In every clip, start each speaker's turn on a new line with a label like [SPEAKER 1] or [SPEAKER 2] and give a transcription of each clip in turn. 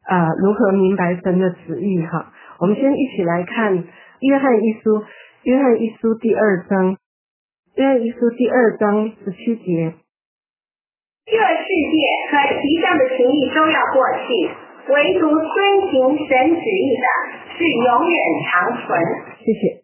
[SPEAKER 1] 如何明白神的旨意哈。我们先一起来看约翰一书第2章17节。
[SPEAKER 2] 这世界和其上的情欲都要过去，唯独遵行神旨意的是永远长存。
[SPEAKER 1] 谢谢。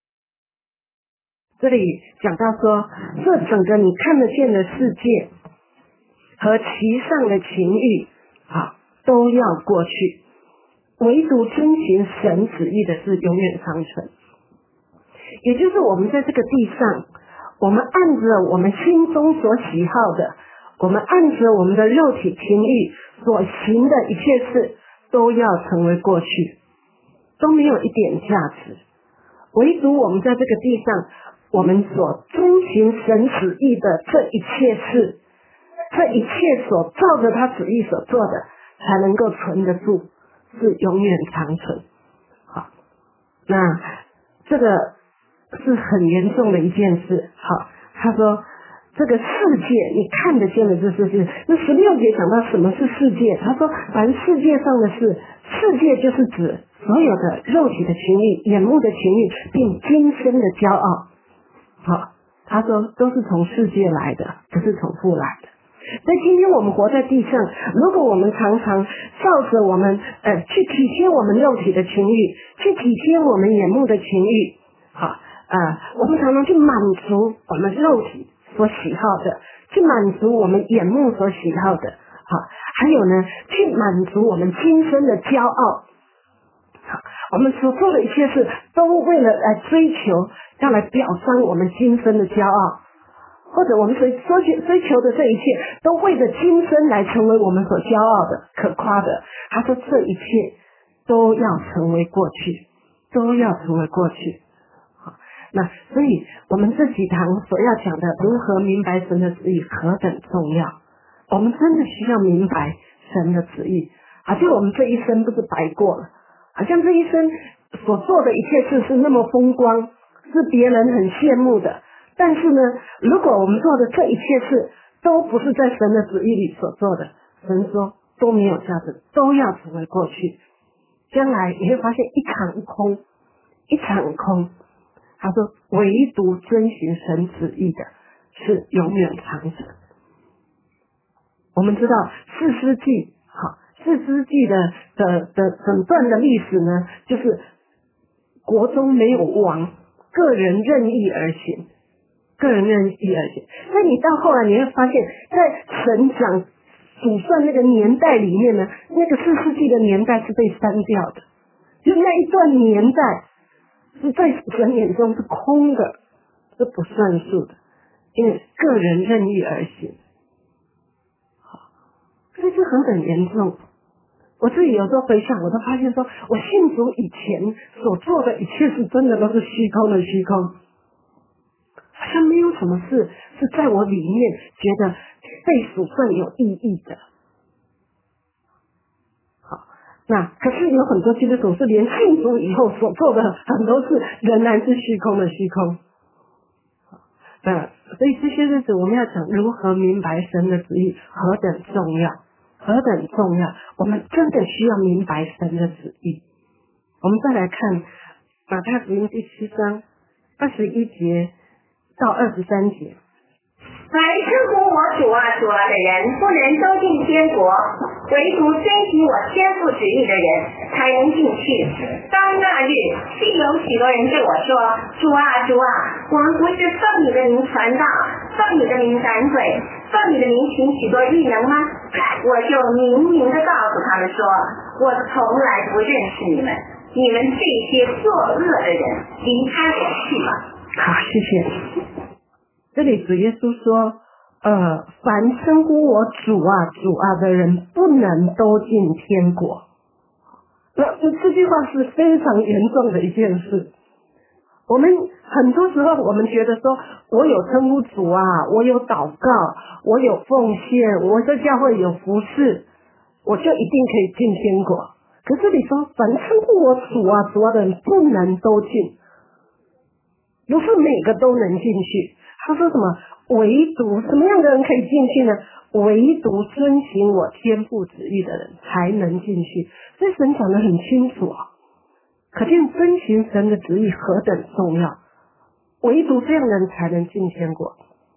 [SPEAKER 1] 这里讲到说，这整个你看得见的世界和其上的情欲都要过去，唯独遵行神旨意的是永远长存。也就是我们在这个地上，我们按着我们心中所喜好的，我们按着我们的肉体情欲所行的一切事，都要成为过去，都没有一点价值。唯独我们在这个地上，我们所遵行神旨意的这一切事，这一切所照着他旨意所做的，才能够存得住，是永远长存。好，那这个是很严重的一件事。好，他说这个世界你看得见的这世界，那16节讲到什么是世界，他说凡世界上的事，世界就是指所有的肉体的情欲、眼目的情欲，并今生的骄傲。好，他说都是从世界来的，不是从父来的。所以今天我们活在地上，如果我们常常照着我们去体贴我们肉体的情欲，去体贴我们眼目的情欲，我们常常去满足我们肉体所喜好的，去满足我们眼目所喜好的，还有呢，去满足我们今生的骄傲。我们所做的一切事，都为了来追求，要来表彰我们今生的骄傲，或者我们所追求的这一切，都为了今生来成为我们所骄傲的、可夸的。他说这一切都要成为过去，都要成为过去。那所以我们这几堂所要讲的如何明白神的旨意何等重要，我们真的需要明白神的旨意，好像我们这一生不是白过了，好像这一生所做的一切事是那么风光，是别人很羡慕的，但是呢，如果我们做的这一切事都不是在神的旨意里所做的，神说都没有价值，都要成为过去，将来你会发现一场空，一场空。他说唯独遵循神旨意的是永远长存。我们知道士师记的整段的历史呢，就是国中没有王，个人任意而行，所以你到后来你会发现，在神讲数算那个年代里面呢，那个士师记的年代是被删掉的，就那一段年代是在神眼中是空的，是不算数的，因为个人任意而行。所以这很严重。我自己有时候回想，我都发现说，我信主以前所做的一切是真的都是虚空的虚空，好像没有什么事是在我里面觉得被数算有意义的。好，那可是有很多基督徒是连信主以后所做的很多事仍然是虚空的虚空。所以这些日子我们要讲如何明白神的旨意何等重要，何等重要，我们真的需要明白神的旨意。我们再来看马太福音第7章21节到23节。
[SPEAKER 2] 凡称呼我主啊主啊的人，不能都进天国，唯独遵行我天父旨意的人才能进去。当那日，必有许多人对我说，主啊主啊，我们不是奉你的名传道，奉你的名赶鬼，奉你的名行许多异能吗？我就明明的告诉他们说，我从来不认识你们，你们这些作恶的人，离开我去吧。
[SPEAKER 1] 好，谢谢。这里主耶稣说，凡称呼我主啊主啊的人，不能都进天国。这句话是非常严重的一件事。我们很多时候我们觉得说，我有称呼主啊，我有祷告，我有奉献，我在教会有服侍，我就一定可以进天国。可是你说，凡称呼我主啊主啊的人，不能都进，不是每个都能进去。他说什么？唯独什么样的人可以进去呢？ 唯独遵行我天父旨意的人才能进去。所以神讲得很清楚啊，可见遵行神的旨意何等重要，唯独这样的人才能进天国。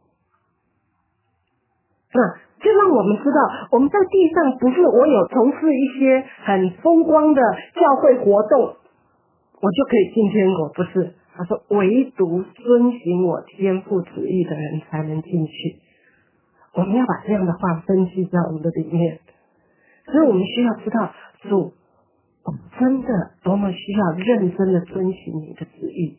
[SPEAKER 1] 那就让我们知道，我们在地上不是我有从事一些很风光的教会活动我就可以进天国，不是。他说唯独遵行我天父旨意的人才能进去。我们要把这样的话分析在我们的里面，所以我们需要知道主真的多么需要认真的遵行你的旨意。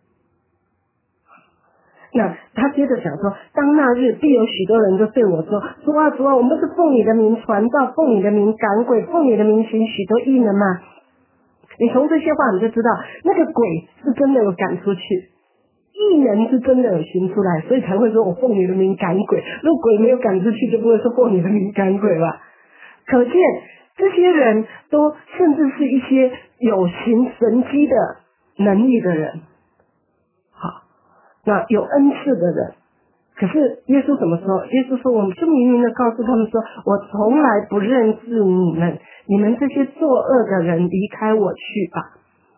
[SPEAKER 1] 那他接着讲说，当那日必有许多人就对我说，主啊主啊，我们不是奉你的名传道，奉你的名赶鬼，奉你的名行许多异能吗？你从这些话你就知道，那个鬼是真的有赶出去，异能是真的有行出来，所以才会说我奉你的名赶鬼。如果鬼没有赶出去，就不会说奉你的名赶鬼了。可见这些人都甚至是一些有行神迹的能力的人，好，那有恩赐的人。可是耶稣怎么说？耶稣说，我们就明明的告诉他们说，我从来不认识你们，你们这些作恶的人，离开我去吧。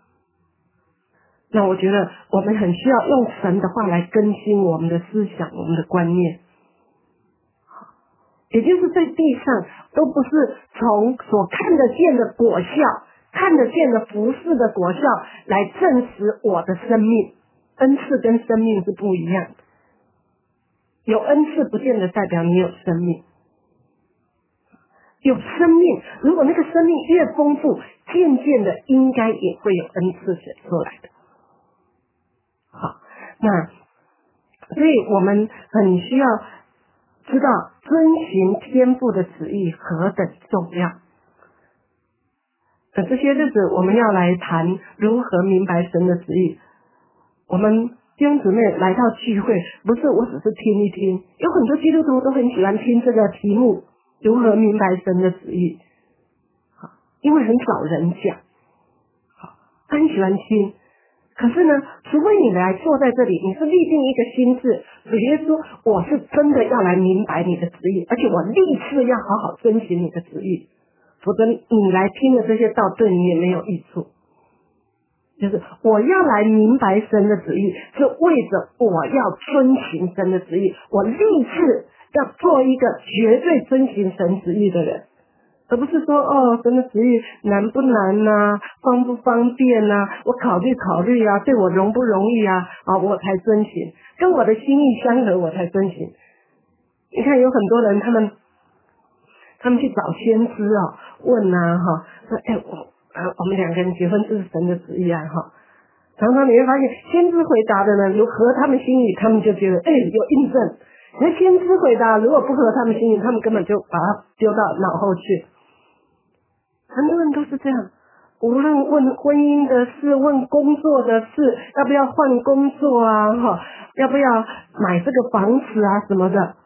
[SPEAKER 1] 那我觉得我们很需要用神的话来更新我们的思想，我们的观念。也就是在地上都不是从所看得见的果效，看得见的服事的果效来证实我的生命。恩赐跟生命是不一样的，有恩赐不见得代表你有生命。有生命，如果那个生命越丰富，渐渐的应该也会有恩赐显出来的。好，那所以我们很需要知道遵行天父的旨意何等重要。这些日子我们要来谈如何明白神的旨意。我们弟兄姊妹来到聚会，不是我只是听一听，有很多基督徒都很喜欢听这个题目，如何明白神的旨意。好，因为很少人讲，好，他很喜欢听。可是呢，除非你来坐在这里，你是立定一个心志，主耶稣，我是真的要来明白你的旨意，而且我立志要好好遵行你的旨意，否则你来听的这些道对你也没有益处。就是我要来明白神的旨意，是为着我要遵行神的旨意，我立志要做一个绝对遵行神旨意的人，而不是说神的旨意难不难啊，方不方便啊，我考虑考虑啊，对我容不容易啊，我才遵行，跟我的心意相合我才遵行。你看有很多人他们去找先知问啊说我们两个人结婚这是神的旨意啊常常你会发现先知回答的呢如合他们心意，他们就觉得有印证。那先知回答如果不合他们心意，他们根本就把它丢到脑后去。很多人都是这样，无论问婚姻的事，问工作的事，要不要换工作啊要不要买这个房子啊什么的，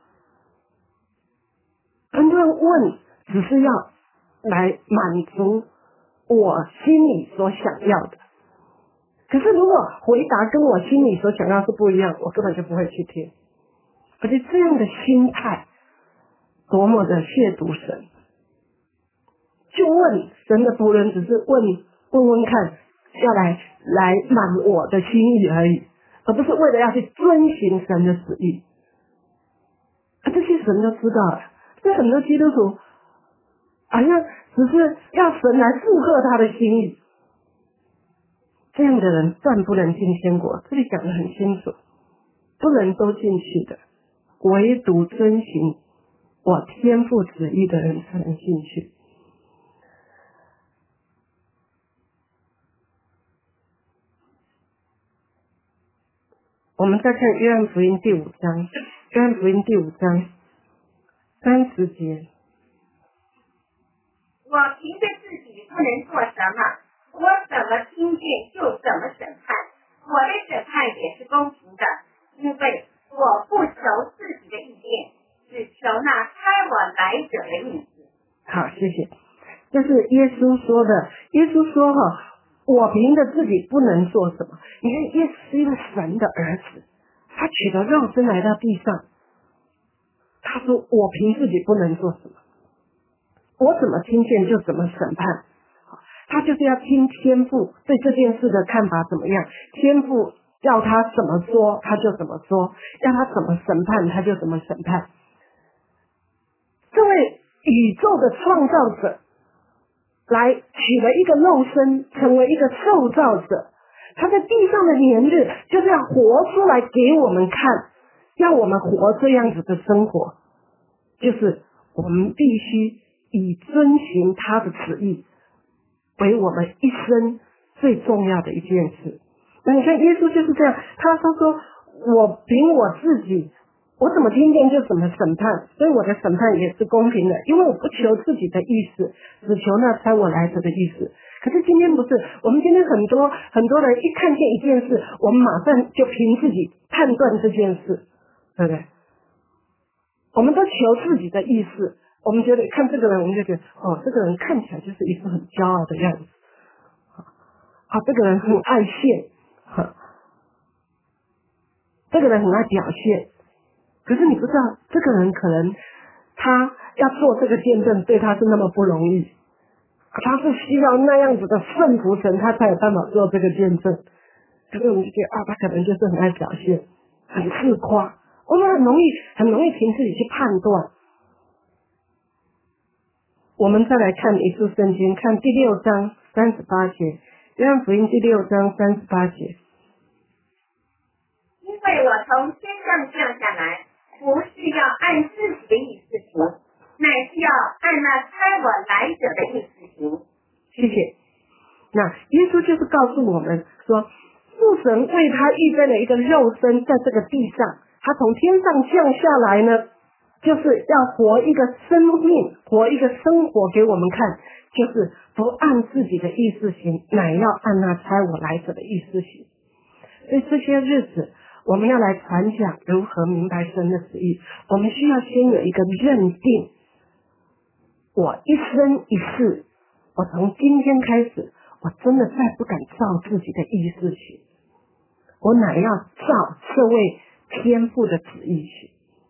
[SPEAKER 1] 很多人问只是要来满足我心里所想要的。可是如果回答跟我心里所想要是不一样，我根本就不会去听。而且这样的心态多么的亵渎神，就问神的仆人只是问看，要来满我的心意而已，而不是为了要去遵行神的旨意。这些神都知道了，所以很多基督徒好像只是要神来附和他的心意，这样的人断不能进天国。这里讲得很清楚，不能都进去的，唯独遵行我天父旨意的人才能进去。我们再看约翰福音第5章，约翰福音第5章30节。
[SPEAKER 2] 我凭着自己不能做什么，我怎么听见就怎么审判，我的审判也是公平的，因为我不求自己的意见，只求那差我来者的意思。
[SPEAKER 1] 好，谢谢。这是耶稣说的，耶稣说我凭着自己不能做什么。你看耶稣是一个神的儿子，他取了肉身来到地上，他他说我凭自己不能做什么，我怎么听见就怎么审判。他就是要听天父对这件事的看法怎么样，天父要他怎么说他就怎么说，要他怎么审判他就怎么审判。这位宇宙的创造者来取了一个肉身，成为一个受造者，他在地上的年日就是要活出来给我们看，让我们活这样子的生活，就是我们必须以遵循他的旨意为我们一生最重要的一件事。那你看耶稣就是这样，他说我凭我自己，我怎么听见就怎么审判，所以我的审判也是公平的，因为我不求自己的意思，只求那差我来者的意思。可是今天不是，我们今天很多人一看见一件事，我们马上就凭自己判断这件事，对不对？我们都求自己的意思，我们觉得看这个人，我们就觉得这个人看起来就是一副很骄傲的样子，这个人很爱现，这个人很爱表现。可是你不知道，这个人可能他要做这个见证，对他是那么不容易，他是需要那样子的顺服神，他才有办法做这个见证。可是我们就觉得他可能就是很爱表现，很自夸，我们很容易凭自己去判断。我们再来看一处圣经，看第6章38节，约翰福音第6章38节。
[SPEAKER 2] 因为我从天上降下来，不是要按自己的意思行，乃是要按那差我来者的意思行。
[SPEAKER 1] 谢谢。那耶稣就是告诉我们说，父神为他预备了一个肉身在这个地上，他从天上降下来呢，就是要活一个生命，活一个生活给我们看，就是不按自己的意思行，乃要按那差我来者的意思行。所以这些日子我们要来传讲如何明白神的旨意，我们需要先有一个认定，我一生一世，我从今天开始，我真的再不敢照自己的意思行，我乃要照这位天父的旨意行。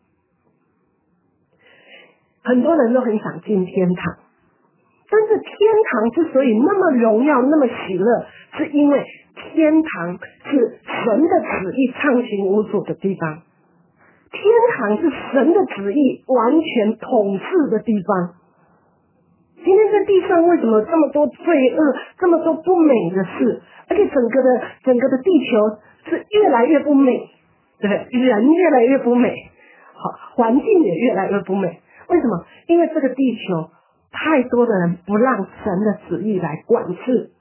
[SPEAKER 1] 很多人都很想进天堂，但是天堂之所以那么荣耀那么喜乐，是因为天堂是神的旨意畅行无阻的地方，天堂是神的旨意完全统治的地方。今天在地上为什么这么多罪恶，这么多不美的事，而且整个的地球是越来越不美，对不对？人越来越不美，环境也越来越不美。为什么？因为这个地球太多的人不让神的旨意来管制。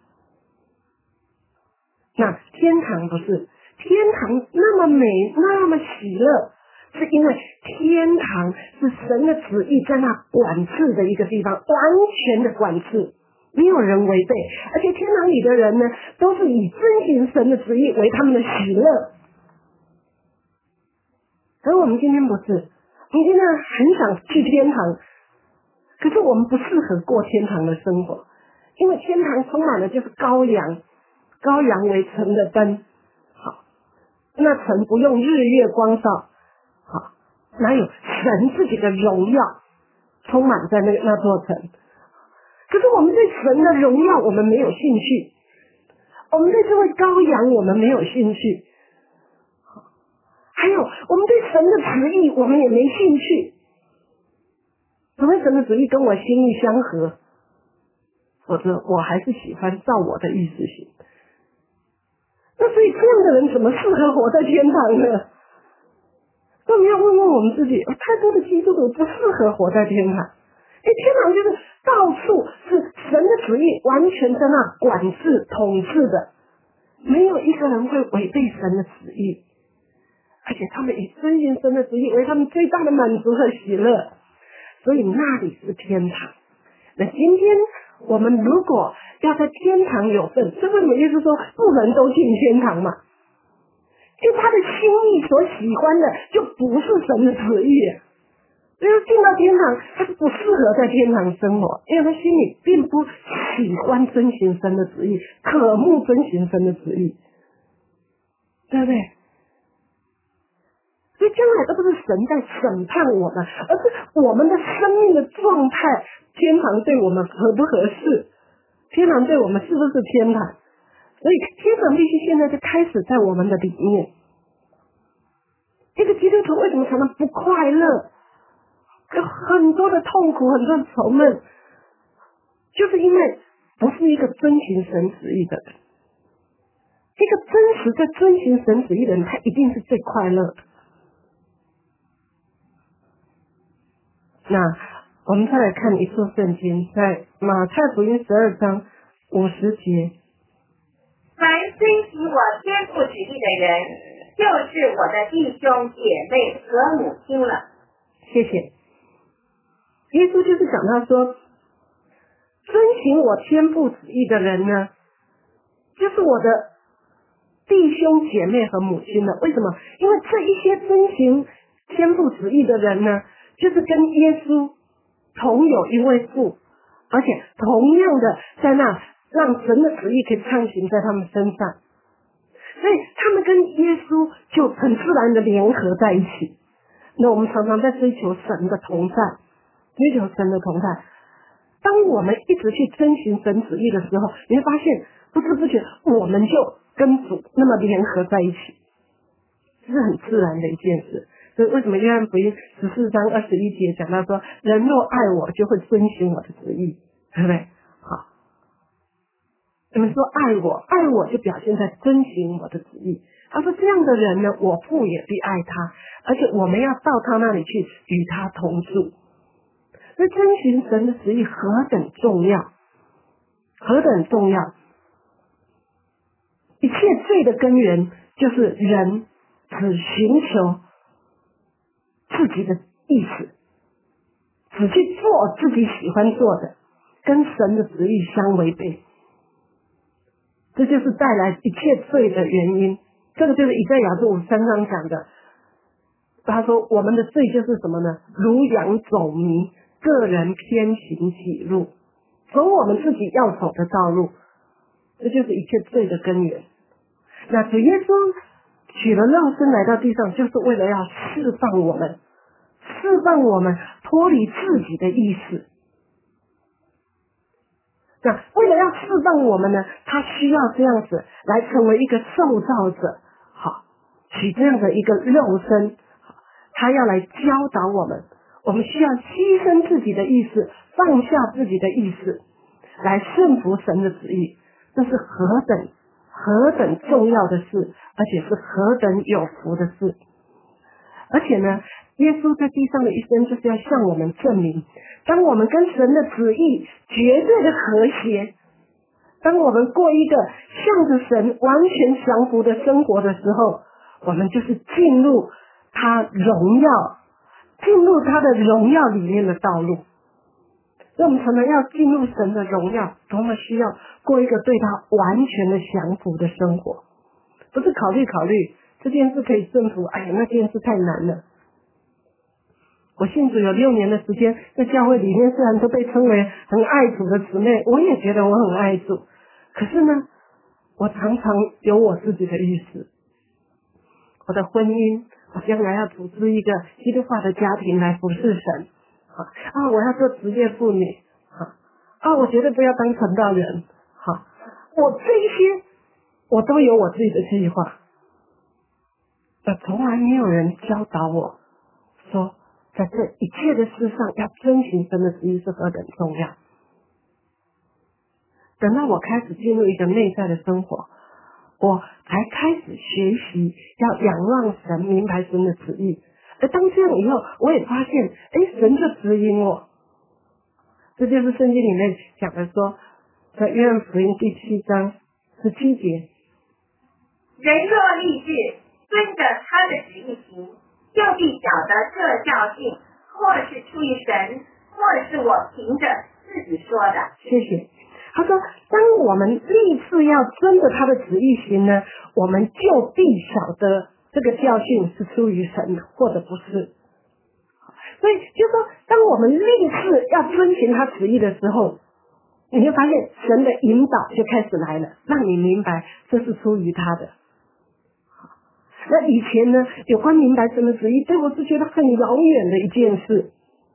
[SPEAKER 1] 那天堂不是，天堂那么美那么喜乐，是因为天堂是神的旨意在那管制的一个地方，完全的管制，没有人违背，而且天堂里的人呢，都是以遵行神的旨意为他们的喜乐。而我们今天不是，我们今天很想去天堂，可是我们不适合过天堂的生活，因为天堂充满了就是羔羊为城的灯，好，那城不用日月光照，好，哪有神自己的荣耀充满在那座城？可是我们对神的荣耀我们没有兴趣，我们对这位羔羊我们没有兴趣，还有我们对神的旨意我们也没兴趣，除非神的旨意跟我心意相合，否则我还是喜欢照我的意思行。那所以这样的人怎么适合活在天堂呢？那我们要问问我们自己，太多的基督徒不适合活在天堂。天堂就是到处是神的旨意完全在那管制统治的，没有一个人会违背神的旨意，而且他们以遵行神的旨意为他们最大的满足和喜乐，所以那里是天堂。那今天我们如果要在天堂有份，这为什么耶稣说不能都进天堂嘛？就他的心意所喜欢的就不是神的旨意，所以进到天堂他是不适合在天堂生活，因为他心里并不喜欢遵行神的旨意，渴慕遵行神的旨意，对不对？ 所以将来都不是神在审判我们，而是我们的生命的状态，天堂对我们合不合适，天堂对我们是不是天堂。所以天堂必须现在就开始在我们的里面。一个基督徒为什么常常不快乐，有很多的痛苦，很多的愁闷，就是因为不是一个遵行神旨意的人。一个真实在遵行神旨意的人，他一定是最快乐的。那我们再来看一处圣经，在马太福音12章50节，
[SPEAKER 2] 凡遵行我天父旨意的人，就是我的弟兄姐妹和母亲了。
[SPEAKER 1] 谢谢。耶稣就是讲到说，遵行我天父旨意的人呢，就是我的弟兄姐妹和母亲了。为什么？因为这一些遵行天父旨意的人呢，就是跟耶稣同有一位父，而且同样的在那让神的旨意可以畅行在他们身上，所以他们跟耶稣就很自然的联合在一起。那我们常常在追求神的同在，追求神的同在。当我们一直去遵循神旨意的时候，你会发现不知不觉我们就跟主那么联合在一起，这是很自然的一件事。所以为什么约翰福音14章21节讲到说，人若爱我，就会遵循我的旨意，对不对？好，你们说爱我，爱我就表现在遵循我的旨意。他说这样的人呢，我父也必爱他，而且我们要到他那里去与他同住。所以遵循神的旨意何等重要，何等重要！一切罪的根源就是人只寻求自己的意思，只去做自己喜欢做的，跟神的旨意相违背，这就是带来一切罪的原因。这个就是以赛亚书53章讲的，他说我们的罪就是什么呢？如羊走迷，个人偏行己路，走我们自己要走的道路，这就是一切罪的根源。那主耶稣取了肉身来到地上，就是为了要释放我们，释放我们脱离自己的意识。那为了要释放我们呢，他需要这样子来成为一个受造者，好，取这样的一个肉身，他要来教导我们，我们需要牺牲自己的意识，放下自己的意识，来顺服神的旨意。这是何等重要的事，而且是何等有福的事。而且呢，耶稣在地上的一生就是要向我们证明，当我们跟神的旨意绝对的和谐，当我们过一个向着神完全降服的生活的时候，我们就是进入他荣耀，进入他的荣耀里面的道路。所以我们常常要进入神的荣耀，多么需要过一个对他完全的降服的生活，不是考虑这件事可以顺服，哎呀那件事太难了。我信主有6年的时间，在教会里面虽然都被称为很爱主的姊妹，我也觉得我很爱主，可是呢，我常常有我自己的意思。我的婚姻，我将来要组织一个基督化的家庭来服侍神，我要做职业妇女，我绝对不要当传道人，我这一些我都有我自己的计划，从来没有人教导我说在这一切的事上要遵循神的旨意是何等重要。等到我开始进入一个内在的生活，我才开始学习要仰望神，明白神的旨意。而当这样以后，我也发现神就指引我。这就是圣经里面讲的说，在约翰福音第7章17节，
[SPEAKER 2] 人若立志遵着他的旨意行，就必晓得这教训或是出于神，或是我凭着自己说的。
[SPEAKER 1] 谢谢。他说当我们立志要遵着他的旨意行呢，我们就必晓得这个教训是出于神或者不是。所以就是说，当我们立志要遵循他旨意的时候，你会发现神的引导就开始来了，让你明白这是出于他的。 那以前呢，有关明白神的旨意，对我是觉得很遥远的一件事。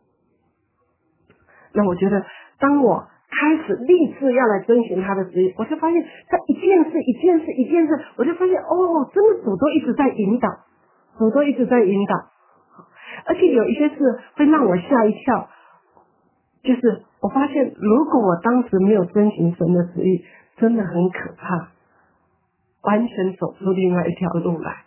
[SPEAKER 1] 那我觉得，当我开始立志要来遵循他的旨意，我就发现他一件事一件事一件事，我就发现哦，真的主都一直在引导，主都一直在引导，而且有一些事会让我吓一跳，就是我发现如果我当时没有遵循神的旨意，真的很可怕，完全走出另外一条路来。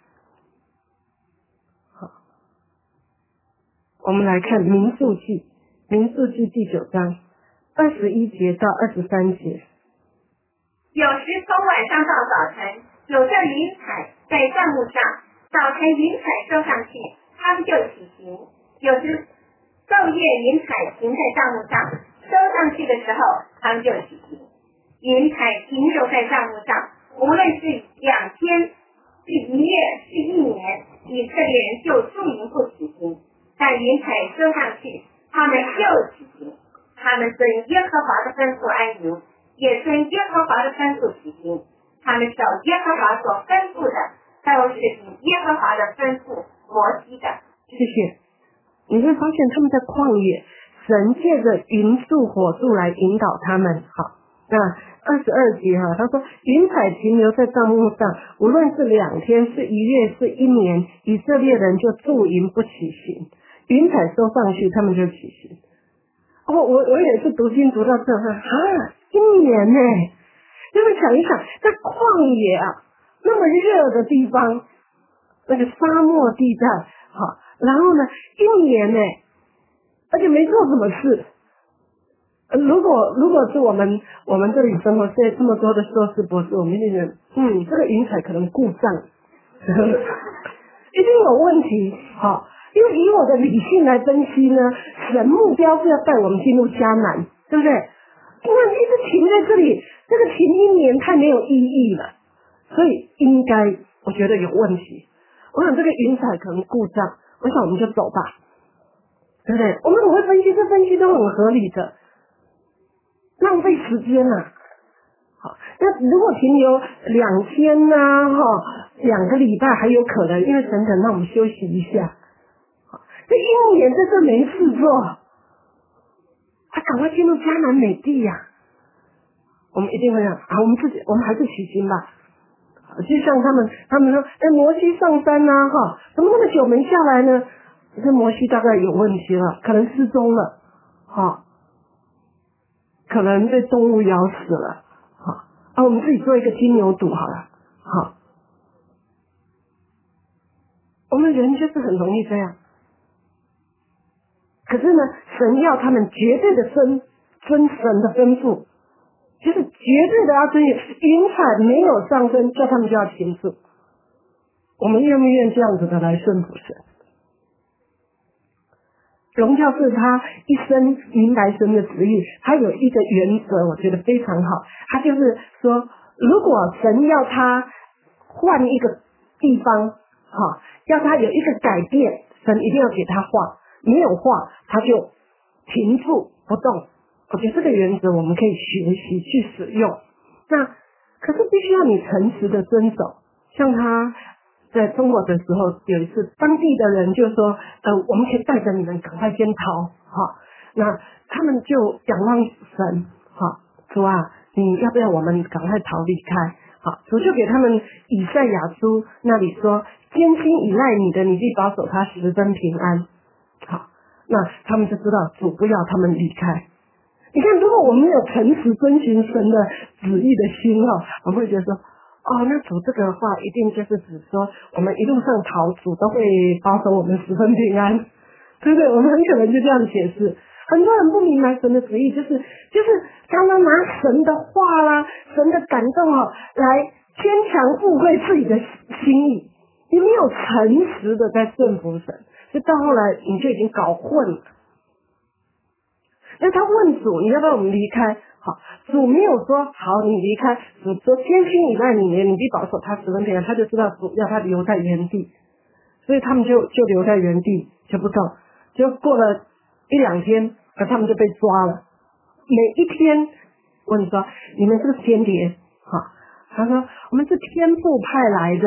[SPEAKER 1] 好，我们来看民数记第9章21节到23节。
[SPEAKER 2] 有时从晚上到早晨，有这云彩在帐幕上，早晨云彩收上去，他们就起行；有时昼夜云彩停在帐幕上，收上去的时候，他们就起行。云彩停留在帐幕上，无论是2天、是1月、是1年，以色列人就驻营不起行。但云彩收上去，他们就起行。他们遵耶和华的吩咐安营，也遵耶和华的吩咐起行。他们守耶和华所吩咐的，都是以耶和华的吩咐摩西的。
[SPEAKER 1] 谢谢。你会发现他们在旷野，神借着云柱火柱来引导他们。好，那22节他说云彩停留在帐幕上，无论是2天、是1月、是1年，以色列人就驻营不起行。云彩收上去，他们就起行。我也是读经读到这1年呢，就是想一想，在旷野啊，那么热的地方，那个沙漠地带，好，然后呢1年呢，而且没做什么事。如果是我们这里生活现在这么多的硕士博士，我们一定觉得这个云彩可能故障一定有问题。好，因为以我的理性来分析呢，神目标是要带我们进入迦南，对不对？因为一直停在这里，这个停1年太没有意义了，所以应该我觉得有问题。我想这个云彩可能故障，我想我们就走吧，对不对？我们很会分析，这分析都很合理的，浪费时间啊。好，那如果停留2天啊2个礼拜还有可能，因为神可能让我们休息一下。这1年在这没事做，他赶快进入迦南美地呀。我们一定会讲我们还是起行吧。就像他们说摩西上山怎么那么久没下来呢？这摩西大概有问题了，可能失踪了可能被动物咬死了我们自己做一个金牛犊好了我们人就是很容易这样。可是呢，神要他们绝对的遵神的吩咐，就是绝对的要遵循。云彩没有上升，叫他们就要停住。我们愿不愿这样子的来顺服神？荣教是他一生明白神的旨意，他有一个原则，我觉得非常好。他就是说，如果神要他换一个地方，要他有一个改变，神一定要给他画。没有画他就停住不动。我觉得这个原则我们可以学习去使用。那可是必须要你诚实的遵守。像他在中国的时候，有一次当地的人就说我们可以带着你们赶快先逃那他们就仰望神主啊，你要不要我们赶快逃离开？主就给他们以赛亚书那里说，艰辛依赖你的，你必保守他十分平安。那他们就知道主不要他们离开。你看，如果我们有诚实遵循神的旨意的心我们会觉得说那主这个话一定就是指说我们一路上逃，主都会保守我们十分平安，对不对？我们很可能就这样解释。很多人不明白神的旨意，就是常常拿神的话啦、神的感动来牵强附会自己的心意。你没有诚实的在顺服神，就到后来你就已经搞混了。那他问主，你要不要我们离开？主没有说好你离开，主说艰辛以来你必保守他十分平安，他就知道主要他留在原地，所以他们就留在原地就不动。就过了1-2天，他们就被抓了。每一天问说你们是不是间谍？他说我们是天父派来的，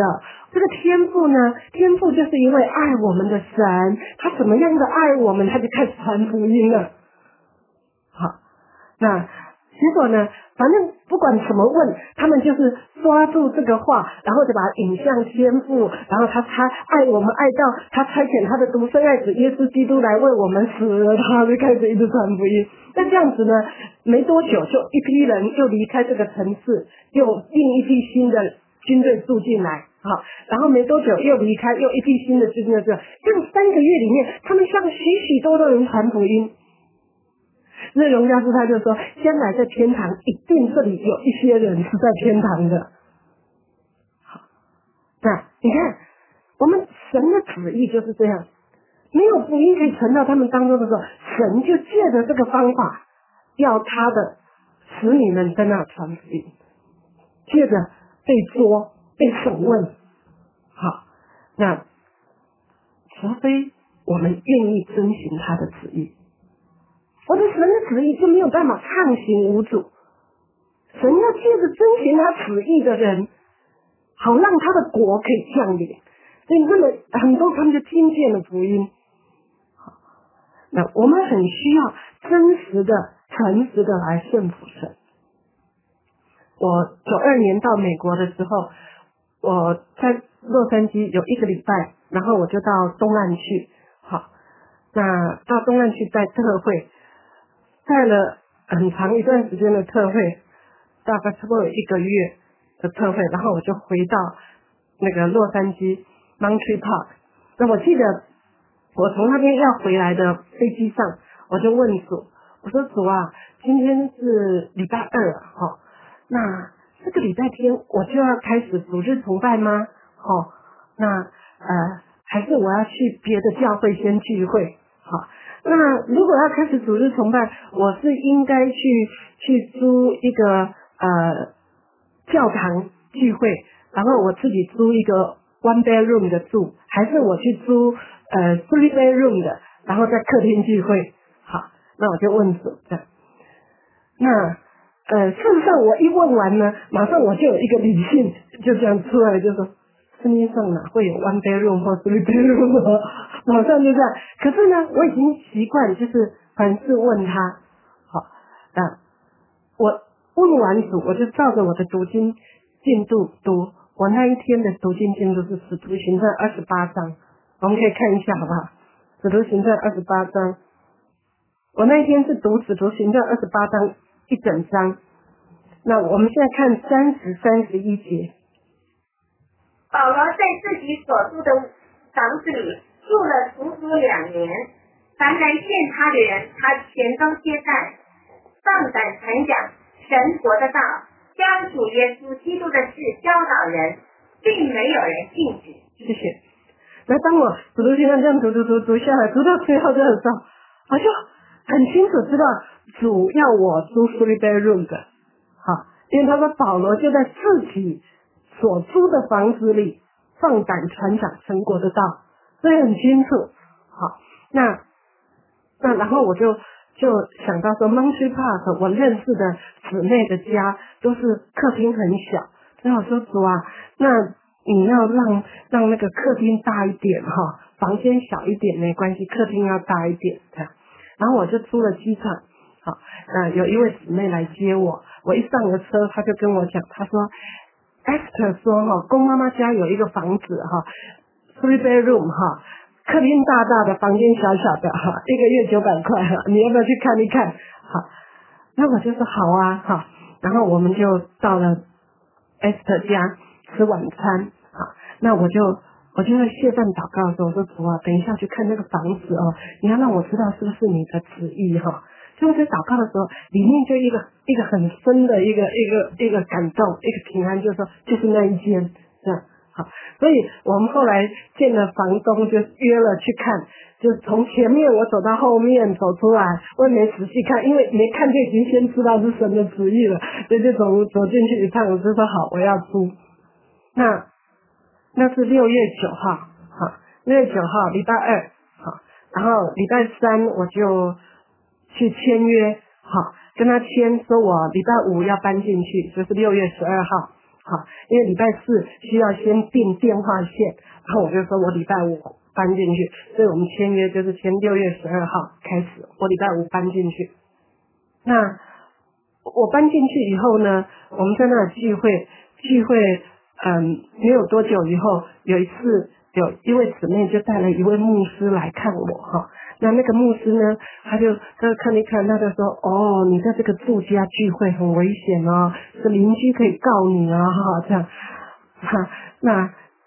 [SPEAKER 1] 这个天父呢，天父就是一位爱我们的神，他怎么样的爱我们，他就开始传福音了。好，那结果呢，反正不管怎么问，他们就是抓住这个话，然后就把它引向天父，然后他爱我们爱到他差遣他的独生爱子耶稣基督来为我们死了，他就开始一直传福音。那这样子呢，没多久就一批人又离开这个城市，又另一批新的军队住进来，好，然后没多久又离开，又一批新的军队，这样3个月里面，他们向许许多多人传福音。那荣教师他就说，将来在天堂一定这里有一些人是在天堂的。好，那你看，我们神的旨意就是这样，没有福音可以传到他们当中的时候，神就借着这个方法，要他的使女们在那传福音，借着被捉、被审问。好，那除非我们愿意遵循他的旨意，我的神的旨意就没有办法畅行无阻。神要借着遵循他旨意的人，好让他的国可以降临。所以那么很多他们就听见了福音。好，那我们很需要真实的、诚实的来顺服神。我92年到美国的时候，我在洛杉矶有1个礼拜，然后我就到东岸去。好，那到东岸去带特会，带了很长一段时间的特会，大概差不多有1个月的特会，然后我就回到那个洛杉矶 Montreal Park。那我记得我从那边要回来的飞机上，我就问主，我说主啊，今天是礼拜2啊，那这个礼拜天我就要开始主日崇拜吗？那还是我要去别的教会先聚会？好，那如果要开始主日崇拜，我是应该去租一个教堂聚会，然后我自己租一个 one bedroom 的住，还是我去租three bedroom 的，然后在客厅聚会？好，那我就问主这样。那事实上我一问完呢，马上我就有一个理性就这样出来，就说圣经上哪会有 one bedroom 或 three bedroom， 马上就这样。可是呢，我已经习惯就是凡事问他。好，那我问完主，我就照着我的读经进度读。我那一天的读经进度是使徒行传28章，我们可以看一下好不好？使徒行传28章，我那一天是读使徒行传28章一整章。那我们现在看30、31节。
[SPEAKER 2] 保罗在自己所住的房子里住了足足2年，凡来见他的人，他全都接待，放胆传讲神国的道，将主耶稣基督的事教导人，并没有人禁止。
[SPEAKER 1] 谢谢。那当我使徒行传这样读下来，读到最后的时候，我就很清楚知道主要我租 three bedroom 的。好，因为他说保罗就在自己所租的房子里放胆传讲神国的道，所以很清楚。好，那然后我就想到说 Montreal Park 我认识的姊妹的家都是客厅很小，所以我说主啊，那你要让那个客厅大一点哈，房间小一点没关系，客厅要大一点这样。然后我就出了机场。好，有一位姊妹来接我，我一上了车，她就跟我讲，她说 Esther 说公妈妈家有一个房子three bedroom 客厅大大的，房间小小的1个月900块你要不要去看一看？好，那我就说好啊然后我们就到了 Esther 家吃晚餐。好，那我就谢饭祷告的时候，我说主啊，等一下去看那个房子你要让我知道是不是你的旨意就在祷告的时候，里面就一个很深的一个感动，一个平安，就是说就是那一间这样。好，所以我们后来见了房东，就约了去看，就从前面我走到后面走出来，我也没仔细看，因为没看就已经先知道是神的旨意了，所以就走进去一趟，我就说好，我要租。那是6月9号，6月9号礼拜2，然后礼拜3我就去签约，跟他签说我礼拜5要搬进去，就是6月12号。 好，因为礼拜四需要先订电话线，然后我就说我礼拜五搬进去，所以我们签约就是签6月12号开始，我礼拜五搬进去。那我搬进去以后呢，我们在那里聚会，没有多久以后，有一次有一位姊妹就带了一位牧师来看我哈。那个牧师呢，他看一看，他就说：“哦，你在这个住家聚会很危险哦，这邻居可以告你啊，哈，这样，哈，那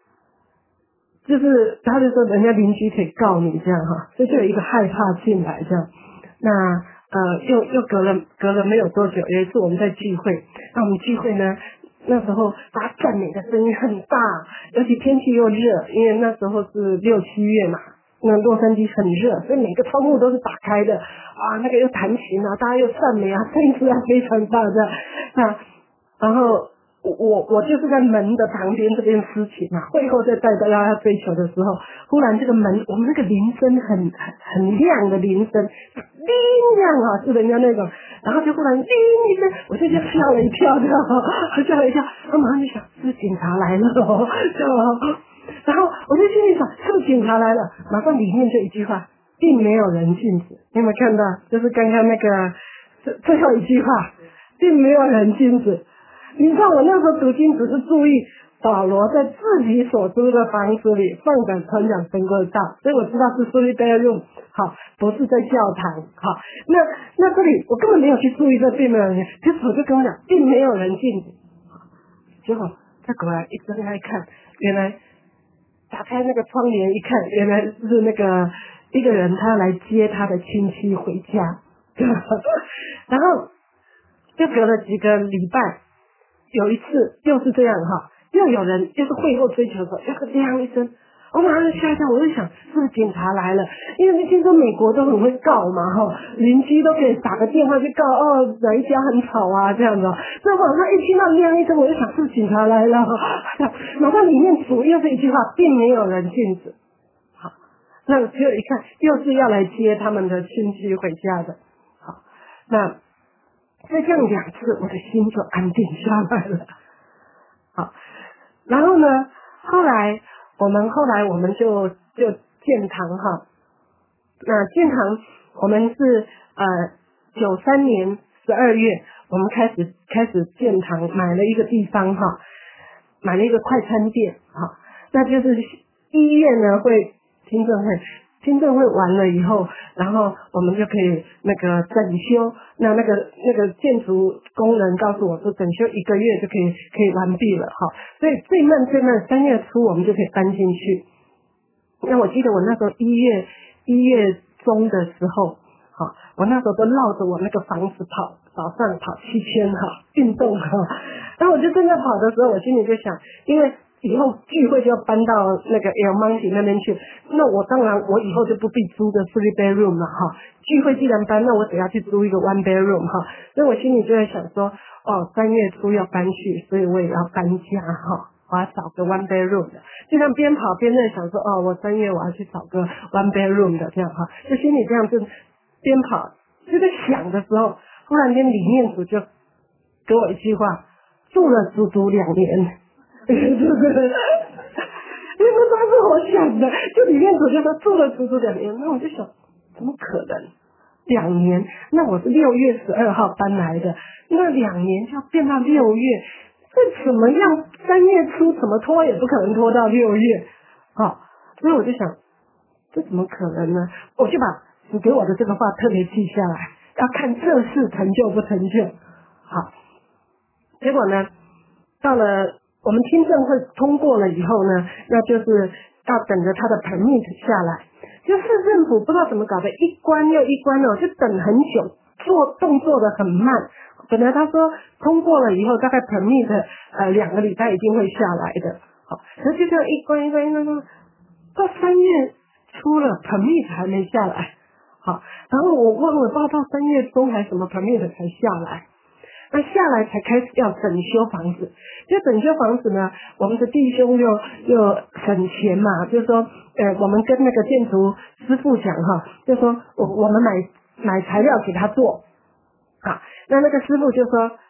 [SPEAKER 1] 就是他就说人家邻居可以告你这样哈，所以就有一个害怕进来这样。那又隔了没有多久，有一次我们在聚会，那我们聚会呢，那时候大家赞美的声音很大，尤其天气又热，因为那时候是6、7月嘛。那洛杉矶很热，所以每个窗户都是打开的啊，那个又弹琴啊，大家又赞美啊，声音非常大的。然后我就是在门的旁边这边司琴嘛，会后在带大家追求的时候，忽然这个门，我们那个铃声很亮的铃声，叮亮啊，是人家那种，然后就忽然叮一声，我就吓了一跳的，吓了一跳，我马上就想是警察来了哦，然后我就心里想，是不是警察来了？马上里面就一句话，并没有人禁止。你有没有看到？就是刚刚那个最后一句话，并没有人禁止。你知道我那时候读经只是注意保罗在自己所租的房子里放着传讲神国的道，所以我知道是 three bedroom， 好，不是在教堂，好。那这里我根本没有去注意这并没有人，其实我就跟我讲，并没有人禁止。结果他果然一睁开看，原来。打开那个窗帘一看，原来是那个一个人他来接他的亲戚回家，然后就隔了几个礼拜，有一次又是这样哈，又有人就是会后追求的时候，就是亮一声，我马上就吓一跳，我就想是不是警察来了？因为听说美国都很会告嘛哈，邻居都可以打个电话去告哦哪一家很吵啊这样子，所以马上一听到亮一声，我就想是不是警察来了？马上里面主又是一句话，并没有人禁止。好，那只有一看又是要来接他们的亲戚回家的。好，那再这样2次，我的心就安定下来了。好，然后呢，后来我们就建堂哈，那建堂我们是93年12月，我们开始建堂，买了一个地方哈，买了一个快餐店哈，那就是1月呢会听证会完了以后，然后我们就可以那个整修，那个建筑工人告诉我说，整修1个月就可以完毕了哈，所以最慢3月初我们就可以搬进去。那我记得我那时候1月中的时候，好，我那时候都绕着我那个房子跑，早上跑7圈哈，运动哈。然后我就正在跑的时候，我心里就想，因为以后聚会就要搬到那个 El Monte 那边去，那我当然我以后就不必租的 3 bedroom 了哈。聚会既然搬，那我得要去租一个 1 bedroom 哈。所以我心里就在想说，3月初要搬去，所以我也要搬家哈。我要找个 1 bedroom 的，就像边跑边在想说，我3月我要去找个 1 bedroom 的这样哈，就心里这样就边跑就在想的时候，忽然间李念祖就给我一句话，住了足足2年，因为那都是我想的，就李念祖就说住了足足2年，那我就想，怎么可能2年？那我是6月12号搬来的，那2年就要变到6月。这怎么样？3月初怎么拖也不可能拖到6月，所以我就想，这怎么可能呢？我就把主给我的这个话特别记下来，要看这事成就不成就。好，结果呢，到了我们听证会通过了以后呢，那就是要等着他的 permit 下来。就市政府不知道怎么搞的，一关又一关就等很久，动作的很慢。本来他说通过了以后，大概 permit 2个礼拜一定会下来的，好，可是就这样一关一关到3月初了 permit 还没下来，好，然后我忘了到3月中还什么 permit 才下来，那下来才开始要整修房子，就整修房子呢，我们的弟兄又省钱嘛，就是说我们跟那个建筑师傅讲哈，就说我们买材料给他做。好，那个师傅就说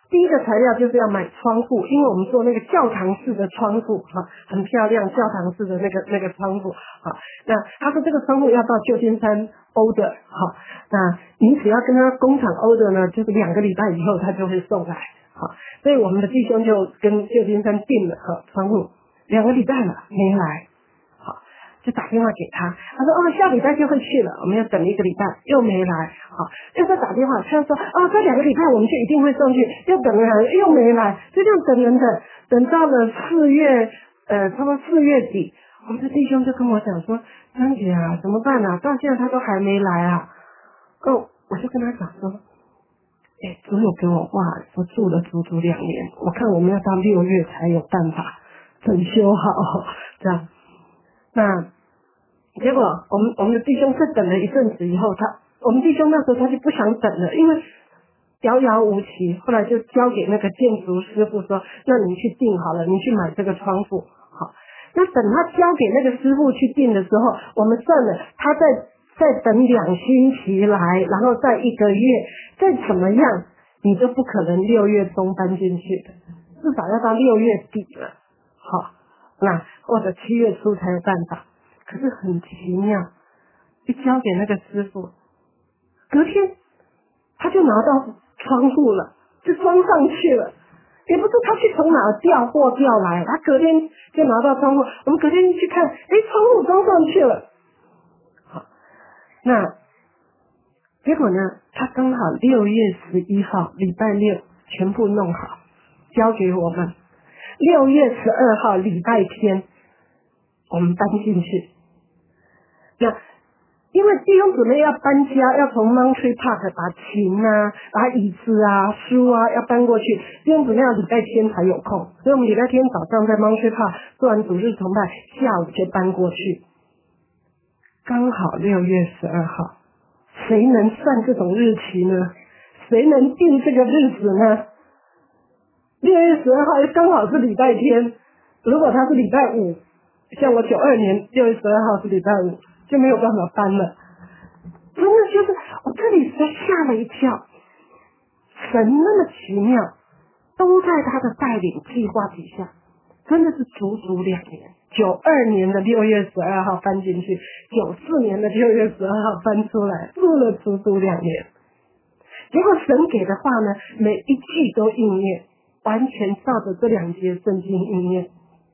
[SPEAKER 1] 第一个材料就是要买窗户，因为我们做那个教堂式的窗户很漂亮，教堂式的那个窗户那他说这个窗户要到旧金山 order 那你只要跟他工厂 order 呢，就是2个礼拜以后他就会送来所以我们的弟兄就跟旧金山订了窗户，2个礼拜了没来，就打电话给他，他说下礼拜就会去了，我们要等1个礼拜，又没来，又再打电话，他说这2个礼拜我们就一定会送去，又等了又没来，就这样等到了4月差不多4月底，我们的弟兄就跟我讲说，张姐啊怎么办啊，到现在他都还没来啊。我就跟他讲说主有给我话说住了足足2年，我看我们要到6月才有办法整修好这样。那结果我们的弟兄是等了一阵子以后，我们弟兄那时候他就不想等了，因为遥遥无期，后来就交给那个建筑师傅说，那你去订好了，你去买这个窗户那等他交给那个师傅去订的时候，我们算了，他再等2星期来，然后再1个月，再怎么样你就不可能6月中搬进去的，至少要到6月底了那或者7月初才有办法。可是很奇妙，一交给那个师傅，隔天他就拿到窗户了，就装上去了，也不是他去从哪调货调来，他隔天就拿到窗户，我们隔天去看，窗户装上去了。那结果呢，他刚好6月11号礼拜六全部弄好交给我们，6月12号礼拜天我们搬进去。那因为弟兄姊妹要搬家，要从 Montreal Park 把琴把椅子书要搬过去，弟兄姊妹要礼拜天才有空，所以我们礼拜天早上在 Montreal Park 做完主日崇拜，下午就搬过去，刚好6月12号。谁能算这种日期呢？谁能定这个日子呢？6月12号刚好是礼拜天，如果他是礼拜五，像我92年6月12号是礼拜五，就没有办法搬了。真的就是我这里才吓了一跳，神那么奇妙，都在他的带领计划底下，真的是足足2年。92年的6月12号搬进去，94年的6月12号搬出来，住了足足2年。结果神给的话呢，每一句都应验，完全照着这2节圣经应验。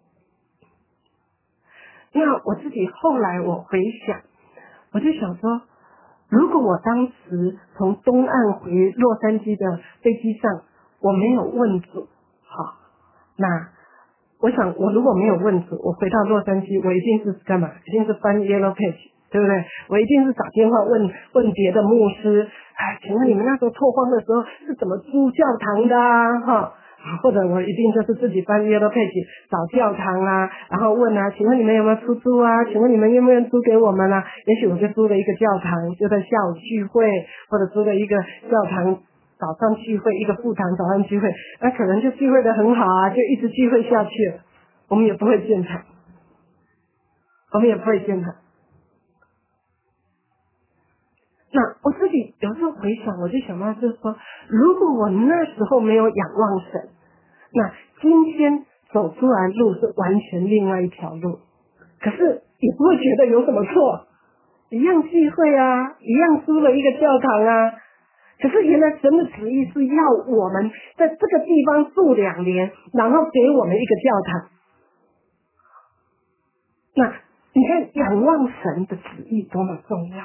[SPEAKER 1] 那我自己后来我回想，我就想说，如果我当时从东岸回洛杉矶的飞机上，我没有问主，那我想我如果没有问主，我回到洛杉矶，我一定是干嘛？一定是翻 Yellow Page， 对不对？我一定是打电话问别的牧师，请问你们那时候拓荒的时候是怎么租教堂的或者我一定就是自己翻 Yellow Page 找教堂然后问请问你们有没有出租请问你们愿不愿意租给我们也许我就租了一个教堂，就在下午聚会，或者租了一个教堂早上聚会，一个副堂早上聚会，那可能就聚会的很好就一直聚会下去了，我们也不会建堂，那我自己有时候回想，我就想到就是说，如果我那时候没有仰望神，那今天走出来路是完全另外一条路，可是也不会觉得有什么错，一样聚会一样租了一个教堂可是原来神的旨意是要我们在这个地方住2年，然后给我们一个教堂。那你看仰望神的旨意多么重要，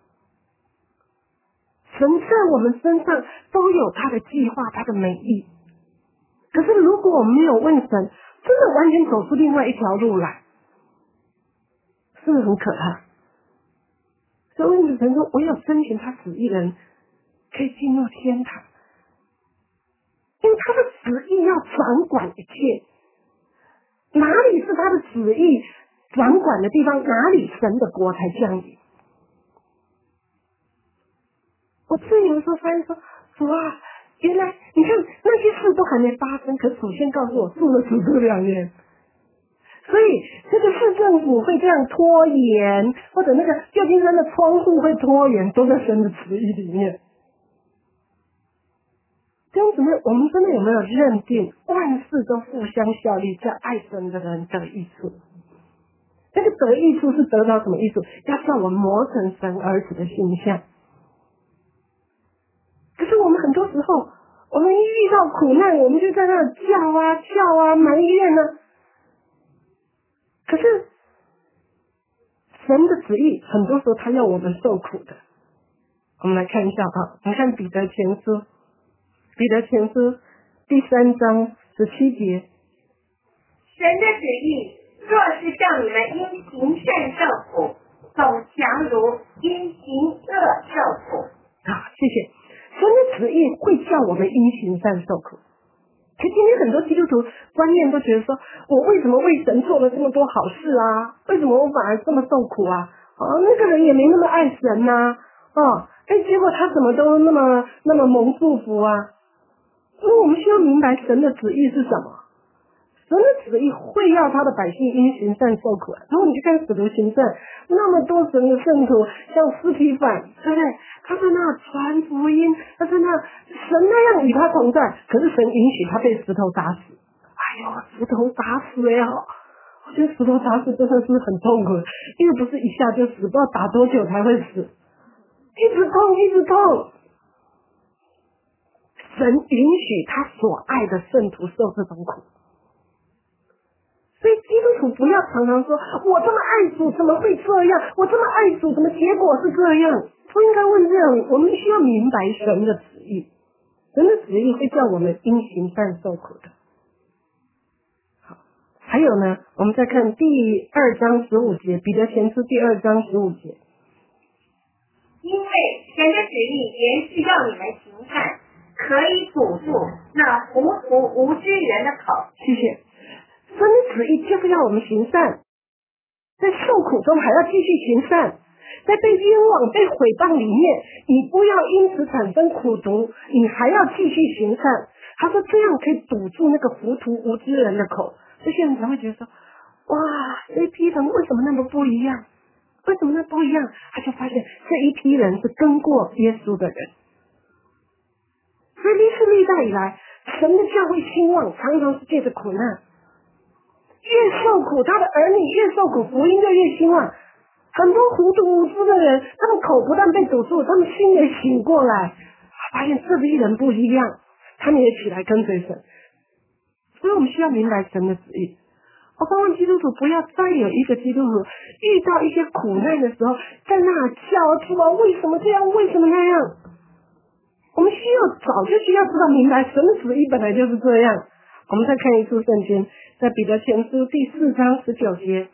[SPEAKER 1] 神在我们身上都有他的计划，他的美意。可是如果我们没有问神，真的完全走出另外一条路来，是不是很可怕？所以为什么神说我有遵循他旨意的人可以进入天堂？因为他的旨意要掌管一切，哪里是他的旨意掌管的地方，哪里神的国才降临。我自己有时候发现说，主原来你看那些事都还没发生，可主先告诉我住了足足2年，所以这个市政府会这样拖延，或者那个旧金山的窗户会拖延，都在神的旨意里面。 弟兄姊妹，我们真的有没有认定万事都互相效力，叫爱神的人得益处？这个得益处是得到什么益处？要叫我们磨成神儿子的形象。可是我们很多时候，我们一遇到苦难，我们就在那叫啊，埋怨啊。可是神的旨意，很多时候他要我们受苦的。我们来看一下啊，我们看彼得前书第3章17节。
[SPEAKER 2] 神的旨意若是叫你们因行善受苦，总强如因行恶受苦。
[SPEAKER 1] 好，谢谢。神的旨意会叫我们因行善受苦。可今天很多基督徒观念都觉得说，我为什么为神做了这么多好事啊？为什么我反而这么受苦啊？那个人也没那么爱神呐，结果他怎么都那么蒙祝福啊？所以我们需要明白神的旨意是什么。神的旨意会要他的百姓因行善受苦。然后你去看使徒行传，那么多神的圣徒，像司提反，对不对？他在那传福音，他在那神那样与他同在，可是神允许他被石头打死。哎呦，石头打死呀！我觉得石头打死真的是很痛苦，因为不是一下就死，不知道打多久才会死，一直痛。神允许他所爱的圣徒受这种苦。所以基督徒不要常常说，我这么爱主怎么会这样？我这么爱主怎么结果是这样？不应该问这样。我们需要明白神的旨意，神的旨意会叫我们因行善受苦的。好，还有呢，我们再看第2章15节，彼得前书第2章15节。
[SPEAKER 2] 因为神的旨意原是要你们行善，可以堵住那糊涂无知人的口。
[SPEAKER 1] 谢谢。神的旨意就是要我们行善，在受苦中还要继续行善，在被冤枉、被毁谤里面，你不要因此产生苦毒，你还要继续行善。他说这样可以堵住那个糊涂无知人的口。这些人才会觉得说，哇，这一批人为什么那么不一样？为什么那不一样？他就发现这一批人是跟过耶稣的人。所以历世历代以来，神的教会兴旺常常是借着苦难。越受苦，他的儿女越受苦，福音就越兴旺。很多糊涂无知的人，他们口不但被堵住，他们心也醒过来，发现这批人不一样，他们也起来跟随神。所以我们需要明白神的旨意。我盼望基督徒不要再有一个基督徒遇到一些苦难的时候，在那叫主啊，为什么这样，为什么那样？我们早就需要知道明白神的旨意本来就是这样。我们再看一处圣经，在彼得前书第4章19节，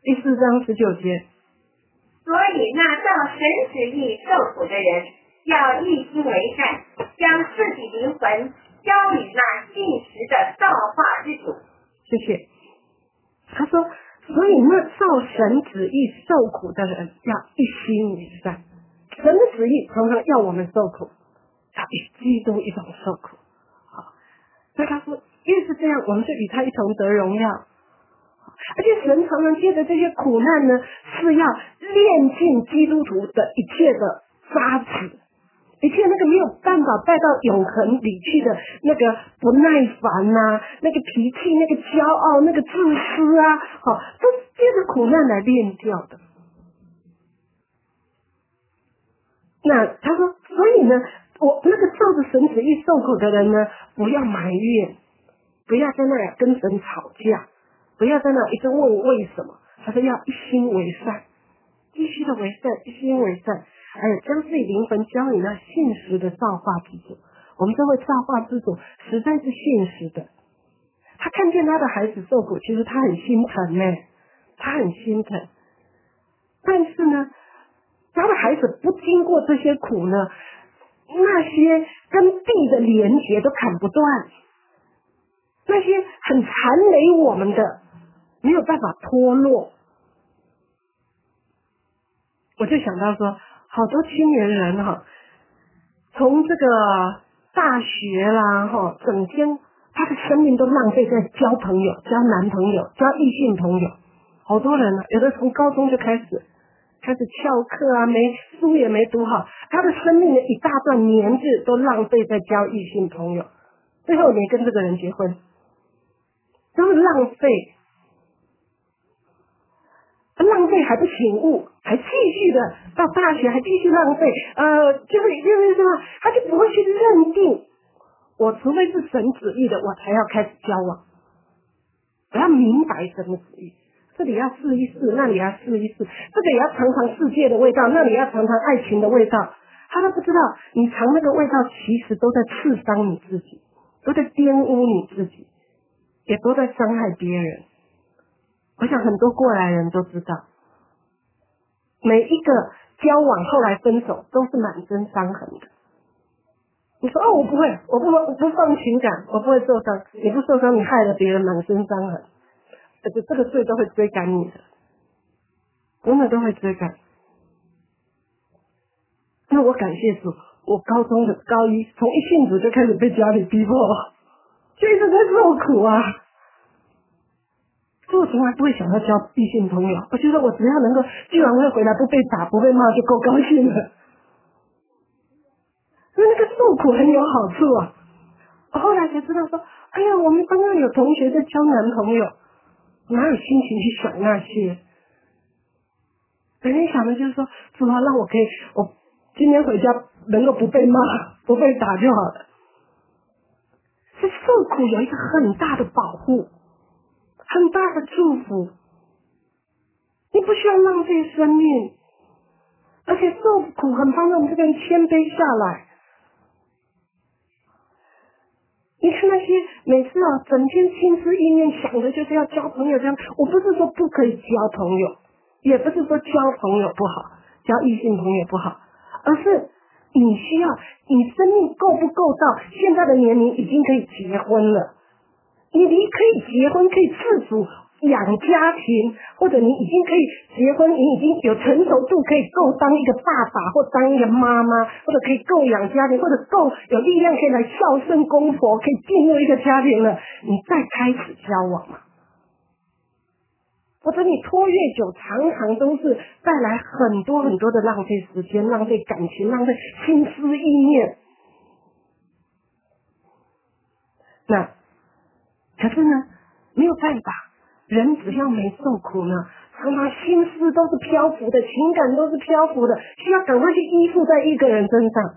[SPEAKER 2] 所以那照神旨意受苦的人，要一心为善，将自己灵魂交与那信实的造化之主。
[SPEAKER 1] 谢谢。他说，所以那照神旨意受苦的人，要一心为善。神的旨意常常要我们受苦，要与基督一同受苦。好，所以他说，越是这样，我们就与他一同得荣耀。而且神常常借着这些苦难呢，是要炼尽基督徒的一切的渣滓，一切那个没有办法带到永恒里去的那个不耐烦啊，那个脾气，那个骄傲，那个自私啊，都是借着苦难来炼掉的。那他说，所以呢，我那个照着神旨意受苦的人呢，不要埋怨，不要在那里跟神吵架，不要在那一直问为什么。他说要一心为善，继续的为善，一心为善，还有将自己灵魂交予那信实的造化之主。我们这位造化之主实在是信实的，他看见他的孩子受苦，其实他很心疼呢，他很心疼。但是呢，他的孩子不经过这些苦呢，那些跟地的连结都砍不断，那些很缠累我们的没有办法脱落。我就想到说，好多青年人从这个大学啦整天他的生命都浪费在交朋友、交男朋友、交异性朋友。好多人有的从高中就开始开始翘课啊，书也没读好，他的生命的一大段年日都浪费在交异性朋友，最后没跟这个人结婚，都是浪费。浪费还不醒悟，还继续的到大学还继续浪费，就是说，他就不会去认定，我除非是神旨意的，我才要开始交往，我要明白神的旨意，这里要试一试，那里要试一试，这个也要尝尝世界的味道，那里要尝尝爱情的味道，他都不知道，你尝那个味道，其实都在刺伤你自己，都在玷污你自己，也都在伤害别人。我想很多过来人都知道，每一个交往后来分手都是满身伤痕的。你说我不会，我不放情感，我不会受伤，你不受伤，你害了别人满身伤痕，而且这个罪都会追赶你的，真的都会追赶。那我感谢主，我高中的高一从一信主就开始被家里逼迫，就一直在受苦啊。所以我从来不会想要交异性朋友，我觉得我只要能够聚完会回来不被打不被骂就够高兴了。所以那个受苦很有好处啊。我后来才知道说，哎呀，我们班上有同学在交男朋友，哪有心情去想那些？每天想的就是说，主啊，让我可以，我今天回家能够不被骂、不被打就好了。这受苦有一个很大的保护。很大的祝福，你不需要浪费生命，而且受苦很帮助我们这个人谦卑下来。你看那些每次整天心思意念想的就是要交朋友这样，我不是说不可以交朋友，也不是说交朋友不好，交异性朋友不好，而是你需要，你生命够不够到现在的年龄已经可以结婚了。你可以结婚，可以自主养家庭，或者你已经可以结婚，你已经有成熟度，可以够当一个爸爸或当一个妈妈，或者可以够养家庭，或者够有力量可以来孝顺公婆，可以进入一个家庭了，你再开始交往嘛。或者你拖越久，常常都是带来很多很多的浪费时间、浪费感情、浪费心思意念。那可是呢，没有办法，人只要没受苦呢，常常心思都是漂浮的，情感都是漂浮的，需要赶快去依附在一个人身上。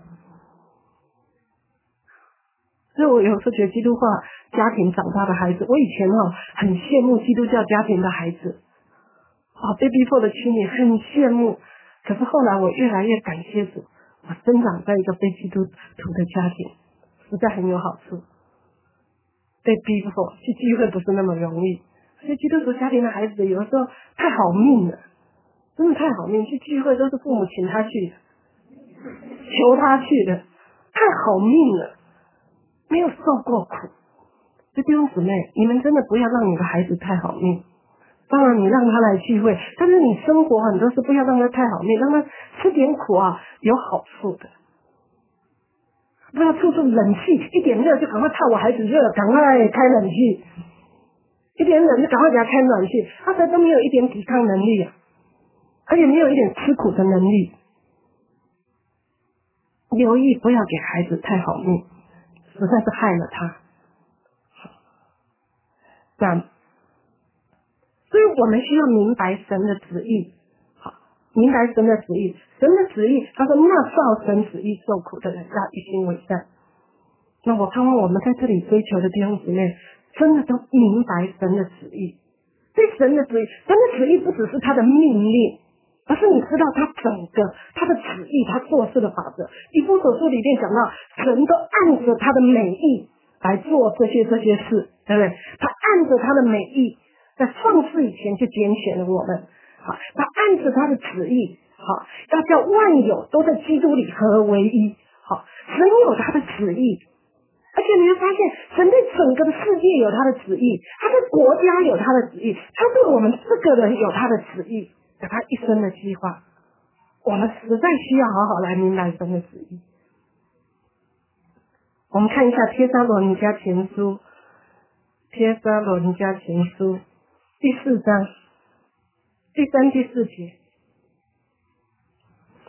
[SPEAKER 1] 所以我有时候觉得基督化家庭长大的孩子，我以前很羡慕基督教家庭的孩子，被逼迫的青年很羡慕。可是后来我越来越感谢主，我生长在一个非基督徒的家庭，实在很有好处。被逼迫去聚会不是那么容易，所以基督徒家庭的孩子有的时候太好命了，真的太好命，去聚会都是父母请他去的，求他去的，太好命了，没有受过苦。所以弟兄姊妹，你们真的不要让你的孩子太好命。当然你让他来聚会，但是你生活很多事不要让他太好命，让他吃点苦有好处的。不要处处冷气，一点热就赶快怕我孩子热，赶快开冷气；一点冷就赶快给他开暖气，他才都没有一点抵抗能力而且没有一点吃苦的能力。留意不要给孩子太好命，实在是害了他。那所以我们需要明白神的旨意，明白神的旨意。神的旨意，他说那照神旨意受苦的人要一心为善。那我看看我们在这里追求的弟兄姊妹，真的都明白神的旨意。对神的旨意，神的旨意不只是他的命令，而是你知道他整个他的旨意，他做事的法则。以弗所书里面讲到，神都按着他的美意来做这些事，对不对？他按着他的美意，在创世以前就拣选了我们。他按着他的旨意，要叫万有都在基督里合为一。神有他的旨意，而且你会发现，神对整个的世界有他的旨意，他对国家有他的旨意，他对我们这个人有他的旨意，有他一生的计划。我们实在需要好好来明白神的旨意。我们看一下帖撒罗尼迦前书，帖撒罗尼迦前书第4章第3、第4节。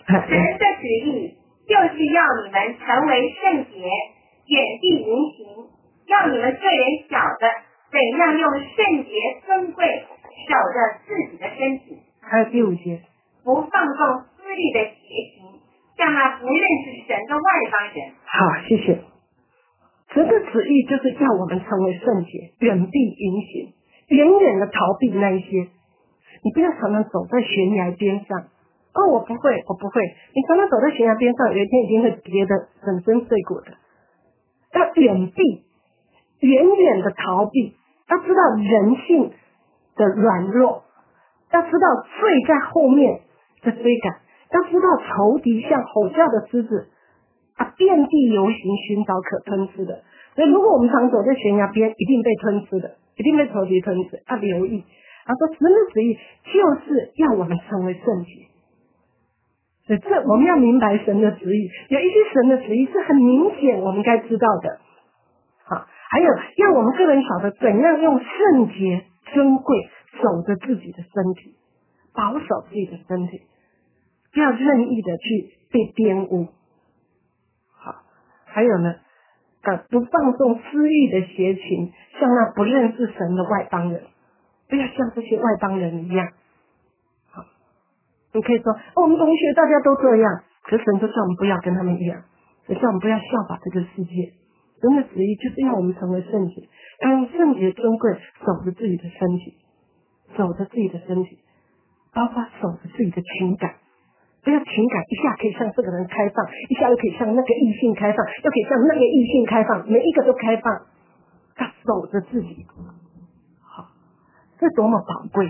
[SPEAKER 2] 神的旨意就是要你们成为圣洁，远避淫行，要你们个人晓得怎样用圣洁尊贵守着自己的身体。
[SPEAKER 1] 还有第5节，
[SPEAKER 2] 不放纵私欲的邪情，像那不认识神的外邦人。
[SPEAKER 1] 好，谢谢。神的旨意就是要我们成为圣洁，远避淫行，远远的逃避那一些。你不要常常走在悬崖边上。哦，我不会。你常常走在悬崖边上，有一天一定会跌得粉身碎骨的。要远避，远远的逃避。要知道人性的软弱，要知道罪在后面的追赶，要知道仇敌像吼叫的狮子遍地游行，寻找可吞吃的。所以如果我们常走在悬崖边，一定被吞吃的，一定被仇敌吞吃，要留意。他说神的旨意就是要我们成为圣洁。所以这我们要明白神的旨意，有一些神的旨意是很明显我们该知道的。好，还有要我们个人晓得怎样用圣洁尊贵守着自己的身体，保守自己的身体，不要任意的去被玷污。好，还有呢，不放纵私欲的邪情，像那不认识神的外邦人，不要像这些外邦人一样。好，你可以说我们同学大家都这样，可是神就叫我们不要跟他们一样，神叫我们不要效法这个世界。神的旨意就是要我们成为圣洁，要用圣洁尊贵守着自己的身体，守着自己的身体，包括守着自己的情感。不要情感一下可以向这个人开放，一下又可以向那个异性开放，又可以向那个异性开放，每一个都开放。要守着自己，好，这多么宝贵。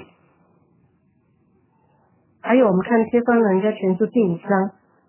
[SPEAKER 1] 还有我们看帖撒罗尼迦前书第5章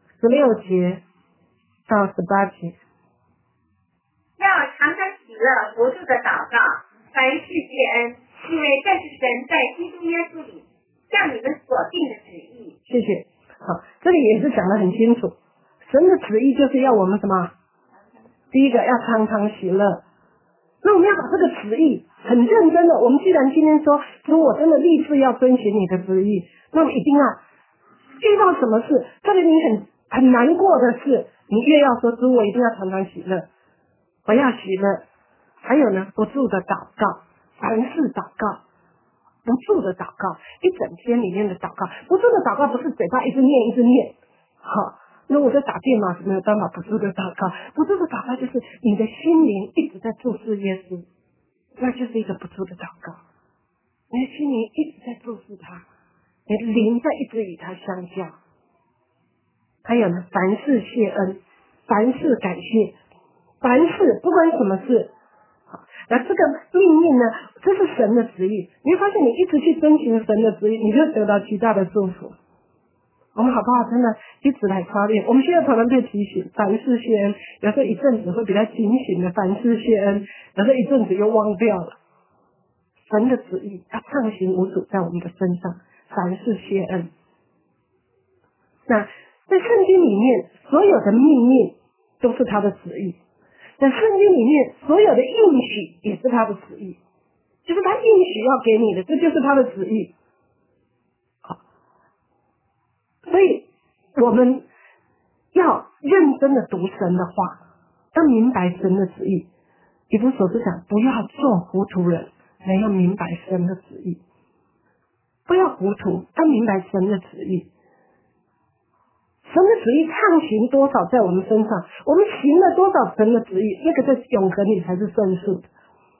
[SPEAKER 1] 16节到18节，
[SPEAKER 2] 要常常喜乐，不住的祷告，凡事谢恩，因为这是神在基督耶稣里向你们所定的旨意。
[SPEAKER 1] 谢谢。好，这里也是讲得很清楚，神的旨意就是要我们什么？第一个要常常喜乐。那我们要把这个旨意很认真的，我们既然今天说主我真的立志要遵循你的旨意，那我们一定要遇到什么事，特别你很难过的事，你越要说主我一定要常常喜乐，我要喜乐。还有呢，不住的祷告，凡事祷告，不住的祷告，一整天里面的祷告，不住的祷告不是嘴巴一直念，好，如果在打电脑是没有办法不住的祷告，不住的祷告就是你的心灵一直在注视耶稣，那就是一个不住的祷告，你的心灵一直在注视他，你的灵在一直与他相交。还有呢，凡事谢恩，凡事感谢，凡事不管什么事。那这个命令呢，这是神的旨意，你会发现你一直去遵循神的旨意，你就得到极大的祝福。我们好不好真的一直来操练？我们现在常常被提醒凡事谢恩，有时候一阵子会比较警醒的凡事谢恩，有时候一阵子又忘掉了。神的旨意要畅行无阻在我们的身上，凡事谢恩。那在圣经里面所有的命令都是他的旨意，在圣经里面所有的应许也是他的旨意，就是他应许要给你的，这就是他的旨意。好，所以我们要认真的读神的话，要明白神的旨意。以弗所书讲，不要做糊涂人，乃要明白神的旨意。不要糊涂，要明白神的旨意。神的旨意畅行多少在我们身上，我们行了多少神的旨意，那个在永恒里才是胜数的，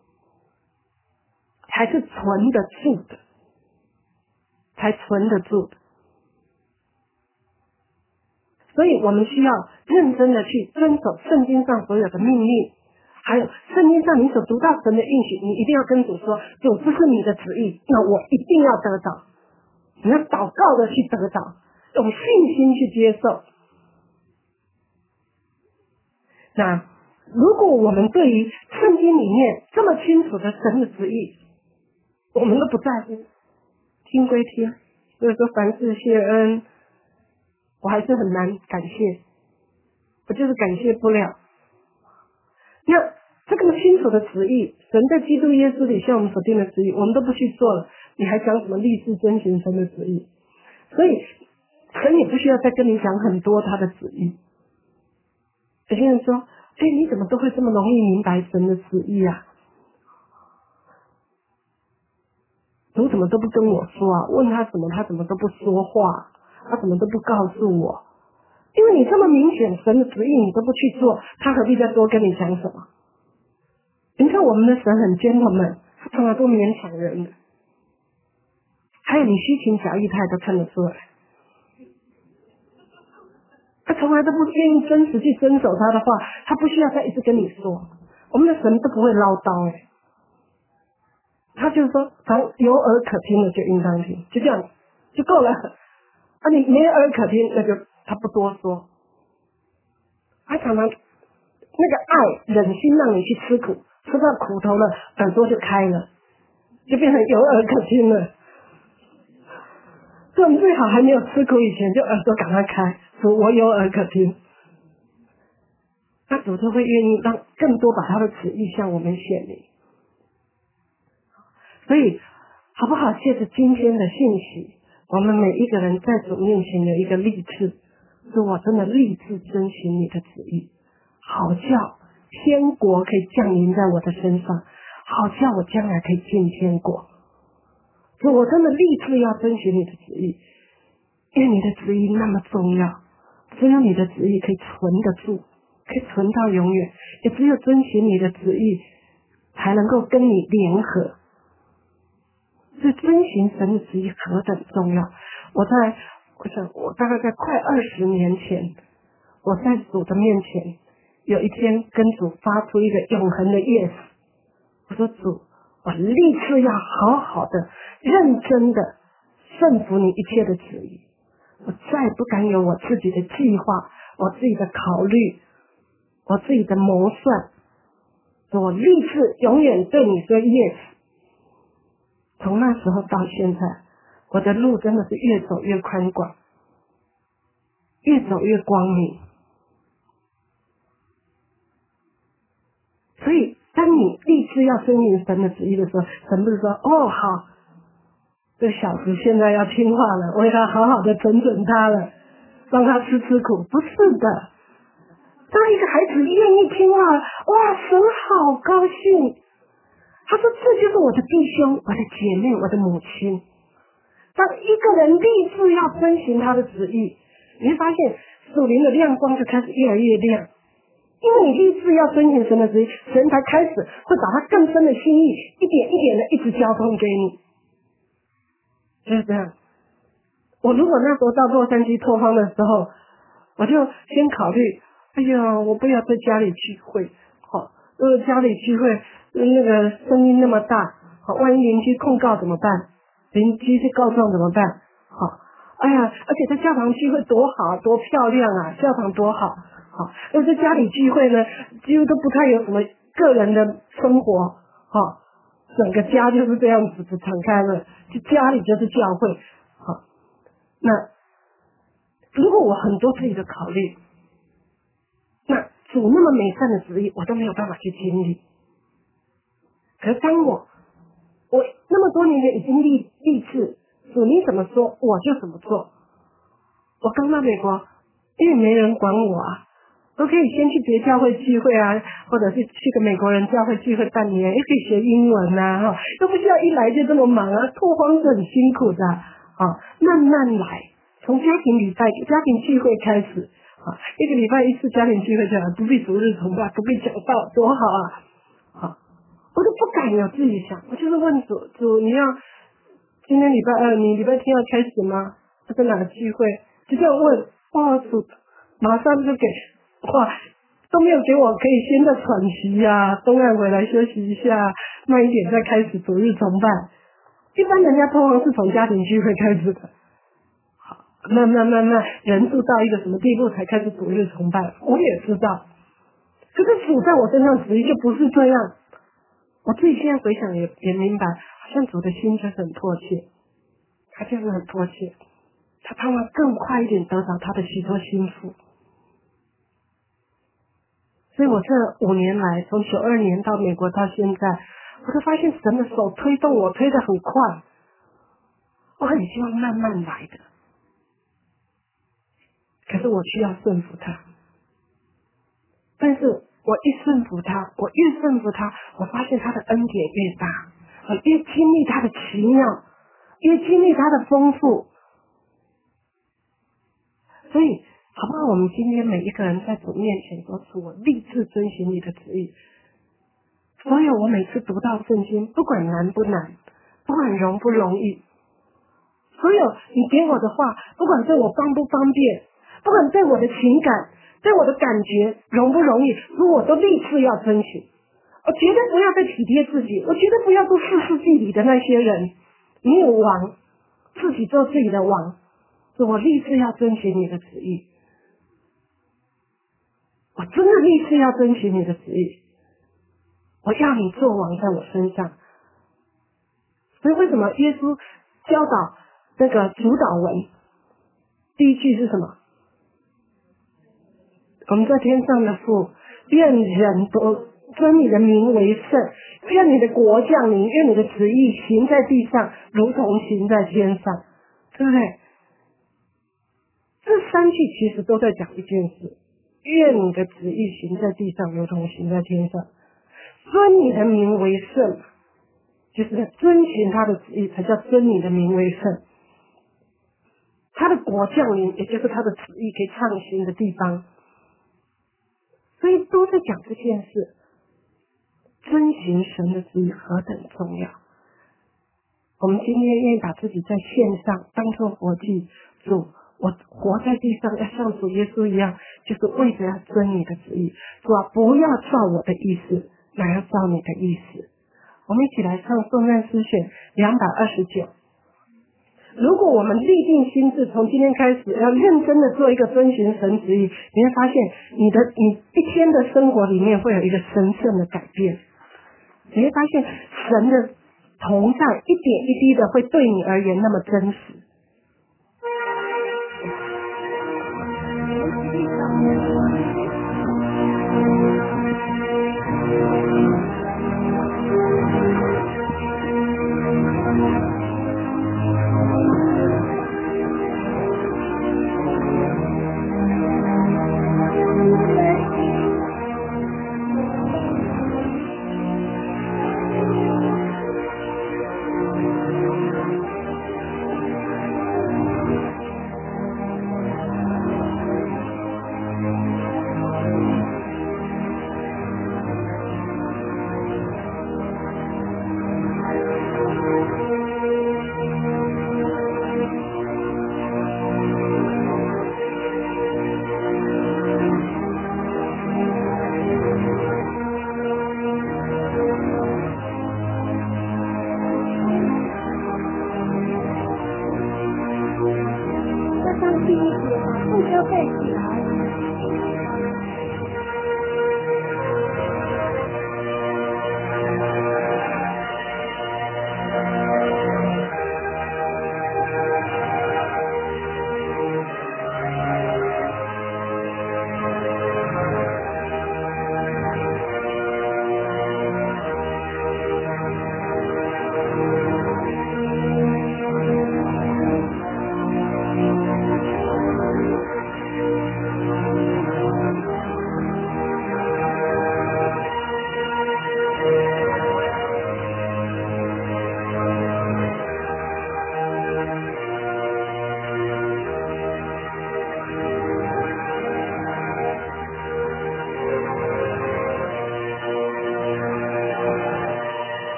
[SPEAKER 1] 才是存得住的，才存得住的。所以我们需要认真的去遵守圣经上所有的命令，还有圣经上你所读到神的应许，你一定要跟主说，主这是你的旨意，那我一定要得到。你要祷告的去得到，用信心去接受。那如果我们对于圣经里面这么清楚的神的旨意，我们都不在乎，听归听，所以说凡事谢恩，我还是很难感谢，我就是感谢不了。那这个清楚的旨意，神在基督耶稣里向我们所定的旨意，我们都不去做了，你还讲什么立志遵循神的旨意？所以神也不需要再跟你讲很多他的旨意。有些人说，你怎么都会这么容易明白神的旨意啊？主怎么都不跟我说啊？问他什么他怎么都不说话，他怎么都不告诉我？因为你这么明显神的旨意你都不去做，他何必再多跟你讲什么？你看我们的神很 gentleman， 他从来不勉强人的，还有你虚情假意他也都看得出来，他从来都不愿意真实去遵守他的话，他不需要再一直跟你说。我们的神都不会唠叨他就是说凡有耳可听的就应当听，就这样就够了。你没耳可听，那就他不多说。他常常那个爱忍心让你去吃苦，吃到苦头了，耳朵就开了，就变成有耳可听了。所以我们最好还没有吃苦以前，就耳朵赶快开，说我有耳可听。那主就会愿意让更多把他的旨意向我们显明。所以好不好借着今天的信息，我们每一个人在主面前有一个立志，说我真的立志遵循你的旨意，好叫天国可以降临在我的身上，好叫我将来可以进天国。所以我真的立志要遵循你的旨意，因为你的旨意那么重要，只有你的旨意可以存得住，可以存到永远，也只有遵循你的旨意才能够跟你联合。所以遵循神的旨意何等重要。我想我大概在快20年前，我在主的面前有一天跟主发出一个永恒的 yes， 我说主，我立志要好好的认真的顺服你一切的旨意，我再不敢有我自己的计划，我自己的考虑，我自己的谋算，我立志永远对你说 yes。从那时候到现在，我的路真的是越走越宽广，越走越光明。所以当你立志要遵循神的旨意的时候，神不是说好，这小子现在要听话了，我要好好的整他了，让他吃苦。不是的，当一个孩子愿意听话，哇，神好高兴。他说这就是我的弟兄，我的姐妹，我的母亲。当一个人立志要遵循他的旨意，你会发现属灵的亮光就开始越来越亮，因为你立志要遵循神的旨意，神才开始会把他更深的心意一点一点的一直交通给你。就是这样。我如果那时候到洛杉矶拓荒的时候，我就先考虑，我不要在家里聚会，家里聚会那个声音那么大，万一邻居控告怎么办？邻居去告状怎么办？而且在教堂聚会多好，多漂亮啊！教堂多好，而在家里聚会呢，几乎都不太有什么个人的生活，整个家就是这样子敞开了，就家里就是教会，那如果我很多自己的考虑，那主那么美善的旨意，我都没有办法去经历。可是当我那么多年前已经立志，主你怎么说我就怎么做。我刚到美国，因为没人管我啊，我可以先去别教会聚会啊，或者是去个美国人教会聚会半年，也可以学英文啊，都不需要一来就这么忙啊，拓荒是很辛苦的慢慢来，从家庭聚会开始一个礼拜一次家庭聚会就好，不必逐日崇拜，不必讲道，多好啊！我都不敢有自己想，我就是问主，你要今天礼拜二，你礼拜天要开始吗？在哪个聚会？就这样问，主马上就给，都没有给我可以先在喘息东岸回来休息一下，慢一点再开始逐日崇拜。一般人家通常是从家庭聚会开始的，慢慢人数到一个什么地步才开始逐日崇拜，我也知道。可是主在我身上旨意就不是这样。我自己现在回想也明白，好像主的心就是很迫切，他就是很迫切，他盼望更快一点得到他的许多心腹。所以我这5年来，从92年到美国到现在，我都发现神的手推动我推得很快，我很希望慢慢来的。 可是我需要顺服他。但是我一顺服他，我越顺服他，我发现他的恩典越大，我越经历他的奇妙，越经历他的丰富。所以好不好，我们今天每一个人在主面前说，主，我立志遵循你的旨意。所有我每次读到圣经，不管难不难，不管容不容易，所有你给我的话，不管对我方不方便，不管对我的情感，对我的感觉容不容易，我都立志要遵循。我绝对不要再体贴自己，我绝对不要做世事记里的那些人，没有王，自己做自己的王。我立志要遵循你的旨意，我真的立志要遵循你的旨意，我要你做王在我身上。所以为什么耶稣教导那个主导文第一句是什么？我们在天上的父，愿人都尊你的名为圣，愿你的国降临，愿你的旨意行在地上如同行在天上，对不对？这三句其实都在讲一件事，愿你的旨意行在地上如同行在天上，尊你的名为圣，就是在遵循他的旨意才叫尊你的名为圣。他的国降临，也就是他的旨意可以畅行的地方，所以都在讲这件事，遵循神的旨意何等重要。我们今天愿意把自己在线上当作活祭，主，我活在地上要像主耶稣一样，就是为着要遵你的旨意。主啊，不要照我的意思，乃要照你的意思。我们一起来唱颂赞诗选229。如果我们立定心志，从今天开始要认真的做一个遵循神旨意，你会发现你一天的生活里面会有一个神圣的改变。你会发现神的同在一点一滴的会对你而言那么真实。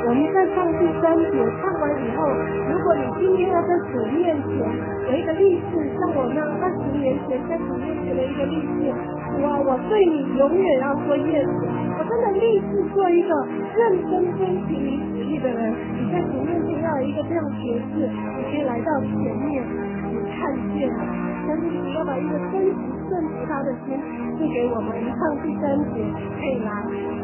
[SPEAKER 3] 我们在唱第3节，唱完以后，如果你今天要在主面前有一个立志，像我那20年前在主面前的一个立志，主啊，我对你永远要说yes，我真的立志做一个认真遵行你旨意的人。你在主面前要有一个这样决志，你可以来到前面，你看见了，但是你要把一个真实顺服他的心赐给我们。一唱第3节，可以来。